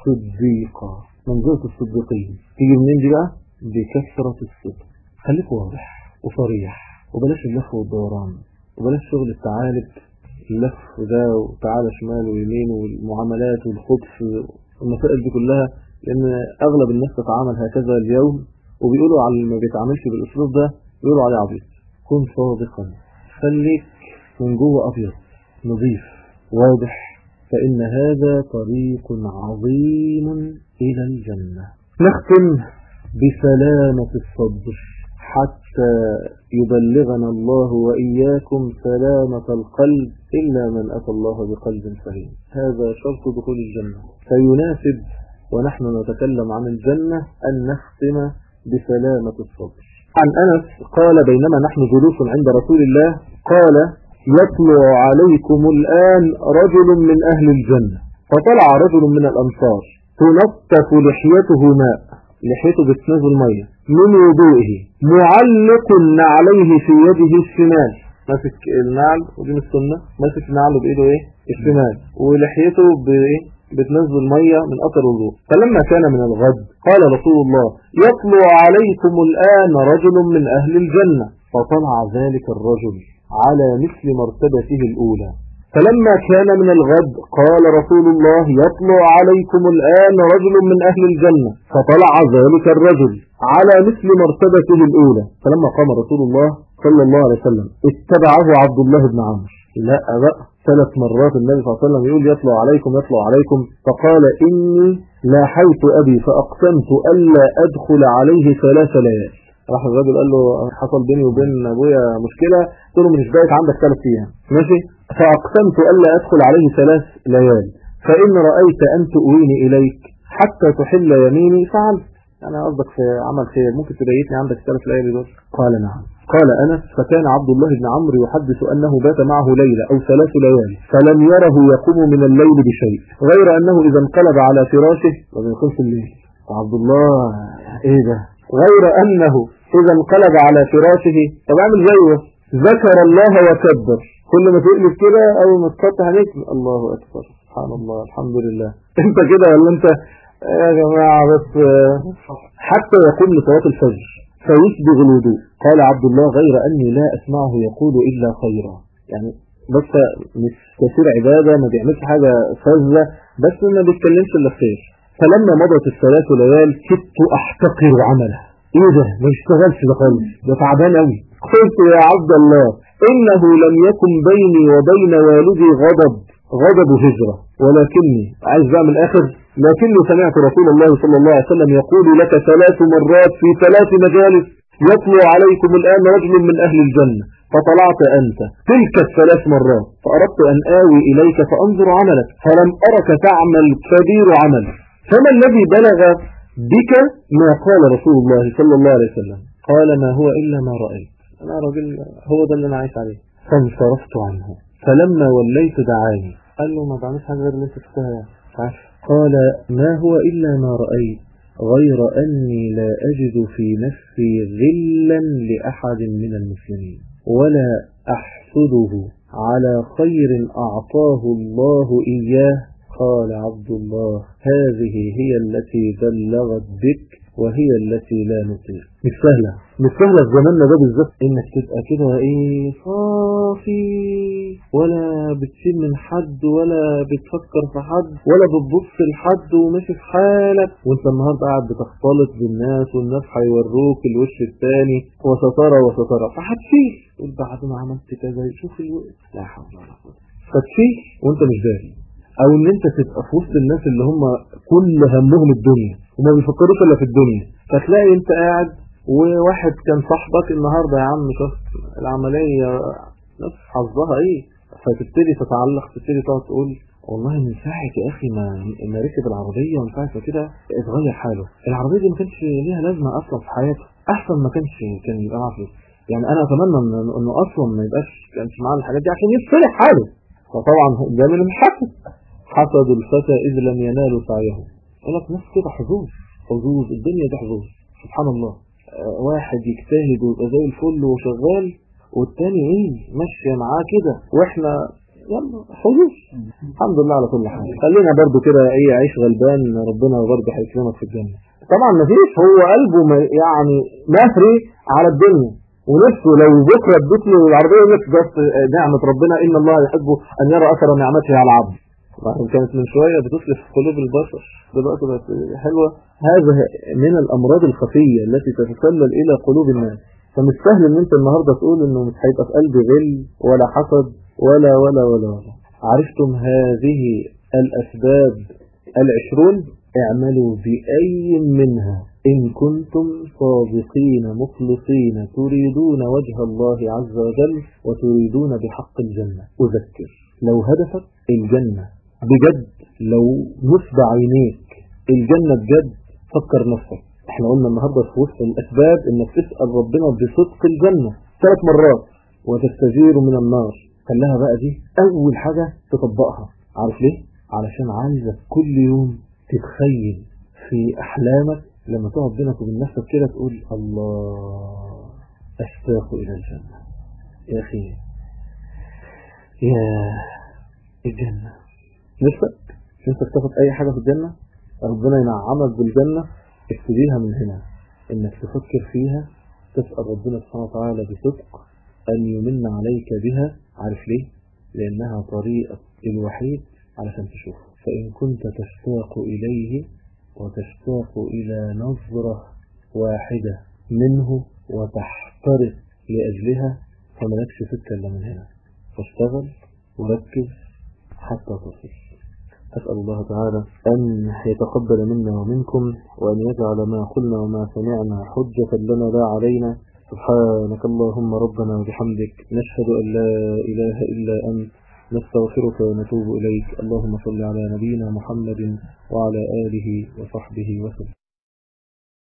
صديقا. منظورة الصديقين تيجي منين دي بقى؟ بكثرة الصدق. خليك واضح وصريح وبلاش اللف والدوران وبلاش شغل التعالب، اللف ده وتعالى شمال ويمين والمعاملات والخبث والمسائل دي كلها، لأن أغلب الناس تتعامل هكذا اليوم وبيقولوا على اللي ما بيتعاملش بالأسلوب ده بيقولوا عليه عبيط. كن صادقا، خليك من جوه أبيض نظيف واضح فإن هذا طريق عظيم إلى الجنة. نختم بسلامة الصدر حتى يبلغنا الله وإياكم سلامة القلب، إلا من أتى الله بقلب سليم. هذا شرط دخول الجنة، فيناسب ونحن نتكلم عن الجنة أن نختم بسلامة الصدر. عن أنس قال: بينما نحن جلوس عند رسول الله قال: يطلع عليكم الآن رجل من أهل الجنة. فطلع رجل من الأنصار تنطف لحيته ماء، لحيته بتنزل مية من وضوئه، معلق عليه في يده الشمال، ماسك النعل ودي من السنة، ماسك النعل بإيده إيه؟ الشمال، ولحيته بإيه؟ بتنزل مية من أثر الوضوء. فلما كان من الغد قال رسول الله: يطلع عليكم الآن رجل من أهل الجنة. فطلع ذلك الرجل على مثل مرتبته الأولى. فلما كان من الغد قال رسول الله: يطلع عليكم الآن رجل من أهل الجنة. فطلع ذلك الرجل على مثل مرتبته الأولى. فلما قام رسول الله صلى الله عليه وسلم اتبعه عبد الله بن عمرو. لا بقى ثلاث مرات النبي صلى الله عليه وسلم يقول: يطلع عليكم يطلع عليكم. فقال: إني لاحيت أبي فأقسمت ألا أدخل عليه ثلاث ليال. راح الرجل قال له: حصل بيني وبين أبويا مشكلة. قلت له: مش بايت عندك ثلاث أيام ماشي. فأقسمت ألا أدخل عليه ثلاث ليال، فإن رأيت أن تؤويني إليك حتى تحل يميني فعلت. أنا قصدك في عمل خير، ممكن تبيتني عندك ثلاث ليالي دول؟ قال: نعم. قال أنس: فكان عبد الله بن عمرو يحدث أنه بات معه ليلة أو ثلاث ليال فلم يره يقوم من الليل بشيء، غير أنه إذا انقلب على فراشه ومن خلف الليل. عبد الله إيه ده؟ غير أنه إذا انقلب على فراشه، طب اعمل زيه، ذكر الله وكبر. كل ما تقلب كده أو ما تفتح عليك الله أكبر، سبحان الله، الحمد لله. أنت كده ولا أنت يا جماعة؟ بس حتى يقوم لصلاة الفجر فيسبغ الوضوء. قال عبد الله: غير أني لا أسمعه يقول إلا خيرا. يعني بس مش كثير عبادة، ما بيعملش حاجة فذة، بس ما بيتكلمش إلا خير. فلما مضت الثلاث ليال كدت أحتقر عمله. إيه ده؟ ما بيشتغلش ده خالص، ده تعبان قوي. قلت: يا عبد الله، إنه لم يكن بيني وبين والدي غضب غضب هجرة، ولكني عايز بقى من الآخر، لكني سمعت رسول الله صلى الله عليه وسلم يقول لك ثلاث مرات في ثلاث مجالس: يطلع عليكم الآن رجل من أهل الجنة. فطلعت أنت تلك الثلاث مرات، فأردت أن آوي إليك فأنظر عملك، فلم أرك تعمل كبير عمل، فما الذي بلغ بك ما قال رسول الله صلى الله عليه وسلم؟ قال: ما هو إلا ما رأيت. أنا راجل، هو ده اللي أنا عايش عليه. فانصرفت عنه، فلما وليت دعاني. قال له: ما بعملش حاجة غير اللي انت شفتها. قال: ما هو إلا ما رأيت، غير أني لا أجد في نفسي غلا لأحد من المسلمين، ولا أحسده على خير أعطاه الله إياه. قال عبد الله: هذه هي التي بلغت بك وهي التي لا نطيق. مش سهلة، مش سهلة في زماننا ده بالذات، انك تبقى كده ايه صافي، ولا بتشيل من حد ولا بتفكر في حد ولا بتبص لحد وماشي في حالك، وانت النهارده قاعد بتختلط بالناس والناس هيوروك الوش الثاني وسترى وسترى، فهتشيل تقول بعد ما عملت كذا شوف الوقت، لا حول ولا قوة، فتشيل وانت مش داري. او ان انت تبقى في وسط الناس اللي هم كل همهم الدنيا وما بيفكروش الا في الدنيا، فتلاقي انت قاعد وواحد كان صاحبك النهارده يا عم شفت العمليه نفس حظها ايه، فتبتدي تتعلق، تبتدي تقعد تقول والله من ساعه يا اخي ما ما ركب العربيه ومن ساعه كده اتغير حاله، العربيه دي ما كانش ليها لازمه اصلا في حياته، احسن ما كانش كان يبقى معاه فلوس. يعني انا اتمنى انه اصلا ما يبقاش كانش معاه الحاجات دي عشان يصلح حاله. فطبعا ده من الحسد، حسد الفتى إذ لم ينالوا سعيه. يقول لك ناس كده حظوظ، حظوظ الدنيا دي حظوظ، سبحان الله. آه واحد يجتهد ويبقى زي الفل وشغال، والتاني ايه ماشيه معاه كده، واحنا يلا حظوظ. الحمد لله على كل حال. خلينا برضو كده ايه عيش غلبان، ربنا برضو هيكرمك في الجنه. طبعا مفيش، هو قلبه يعني مهري على الدنيا ونفسه لو بكره اديت له العربيه يقول لك بس نعمه ربنا ان الله يحب ان يرى اثر نعمته على العبد. كانت من شويه بتصلح قلوب البشر، دلوقتي بقت حلوه. هذا من الامراض الخفيه التي تتسلل الى قلوب الناس. فمش سهل ان انت النهارده تقول انه مش هيبقى في قلبي غل ولا حسد ولا ولا ولا ولا. عرفتم هذه الأسباب العشرون اعملوا بأي منها إن كنتم صادقين مخلصين تريدون وجه الله عز وجل وتريدون بحق الجنة. أذكر لو هدفك الجنة بجد، لو نصب عينيك الجنة بجد، فكر نفسك. احنا قلنا النهاردة في وسط الأسباب انك تسأل ربنا بصدق الجنة ثلاث مرات وتستجير من النار. خليها بقى دي أول حاجة تطبقها. عارف ليه؟ علشان عايزك كل يوم تتخيل في أحلامك لما تقعد بينك وبين نفسك كده تقول الله أشتاق إلى الجنة. يا أخي يا الجنة، نفسك نفسك تاخد أي حاجة في الجنة، ربنا ينعمك بالجنة، ابتديها من هنا، إنك تفكر فيها، تسأل ربنا سبحانه وتعالى بصدق أن يمن عليك بها. عارف ليه؟ لأنها طريقة الوحيد علشان تشوف. فإن كنت تشتاق إليه وتشتاق إلى نظرة واحدة منه وتحترق لأجلها فملكش سكة إلا من هنا. فاشتغل وركز حتى تصل. أسأل الله تعالى أن يتقبل منا ومنكم وأن يجعل ما قلنا وما سمعنا حجة لنا لا علينا. سبحانك اللهم ربنا وبحمدك، نشهد أن لا إله إلا أنت، نستغفرك ونتوب إليك. اللهم صل على نبينا محمد وعلى آله وصحبه وسلم.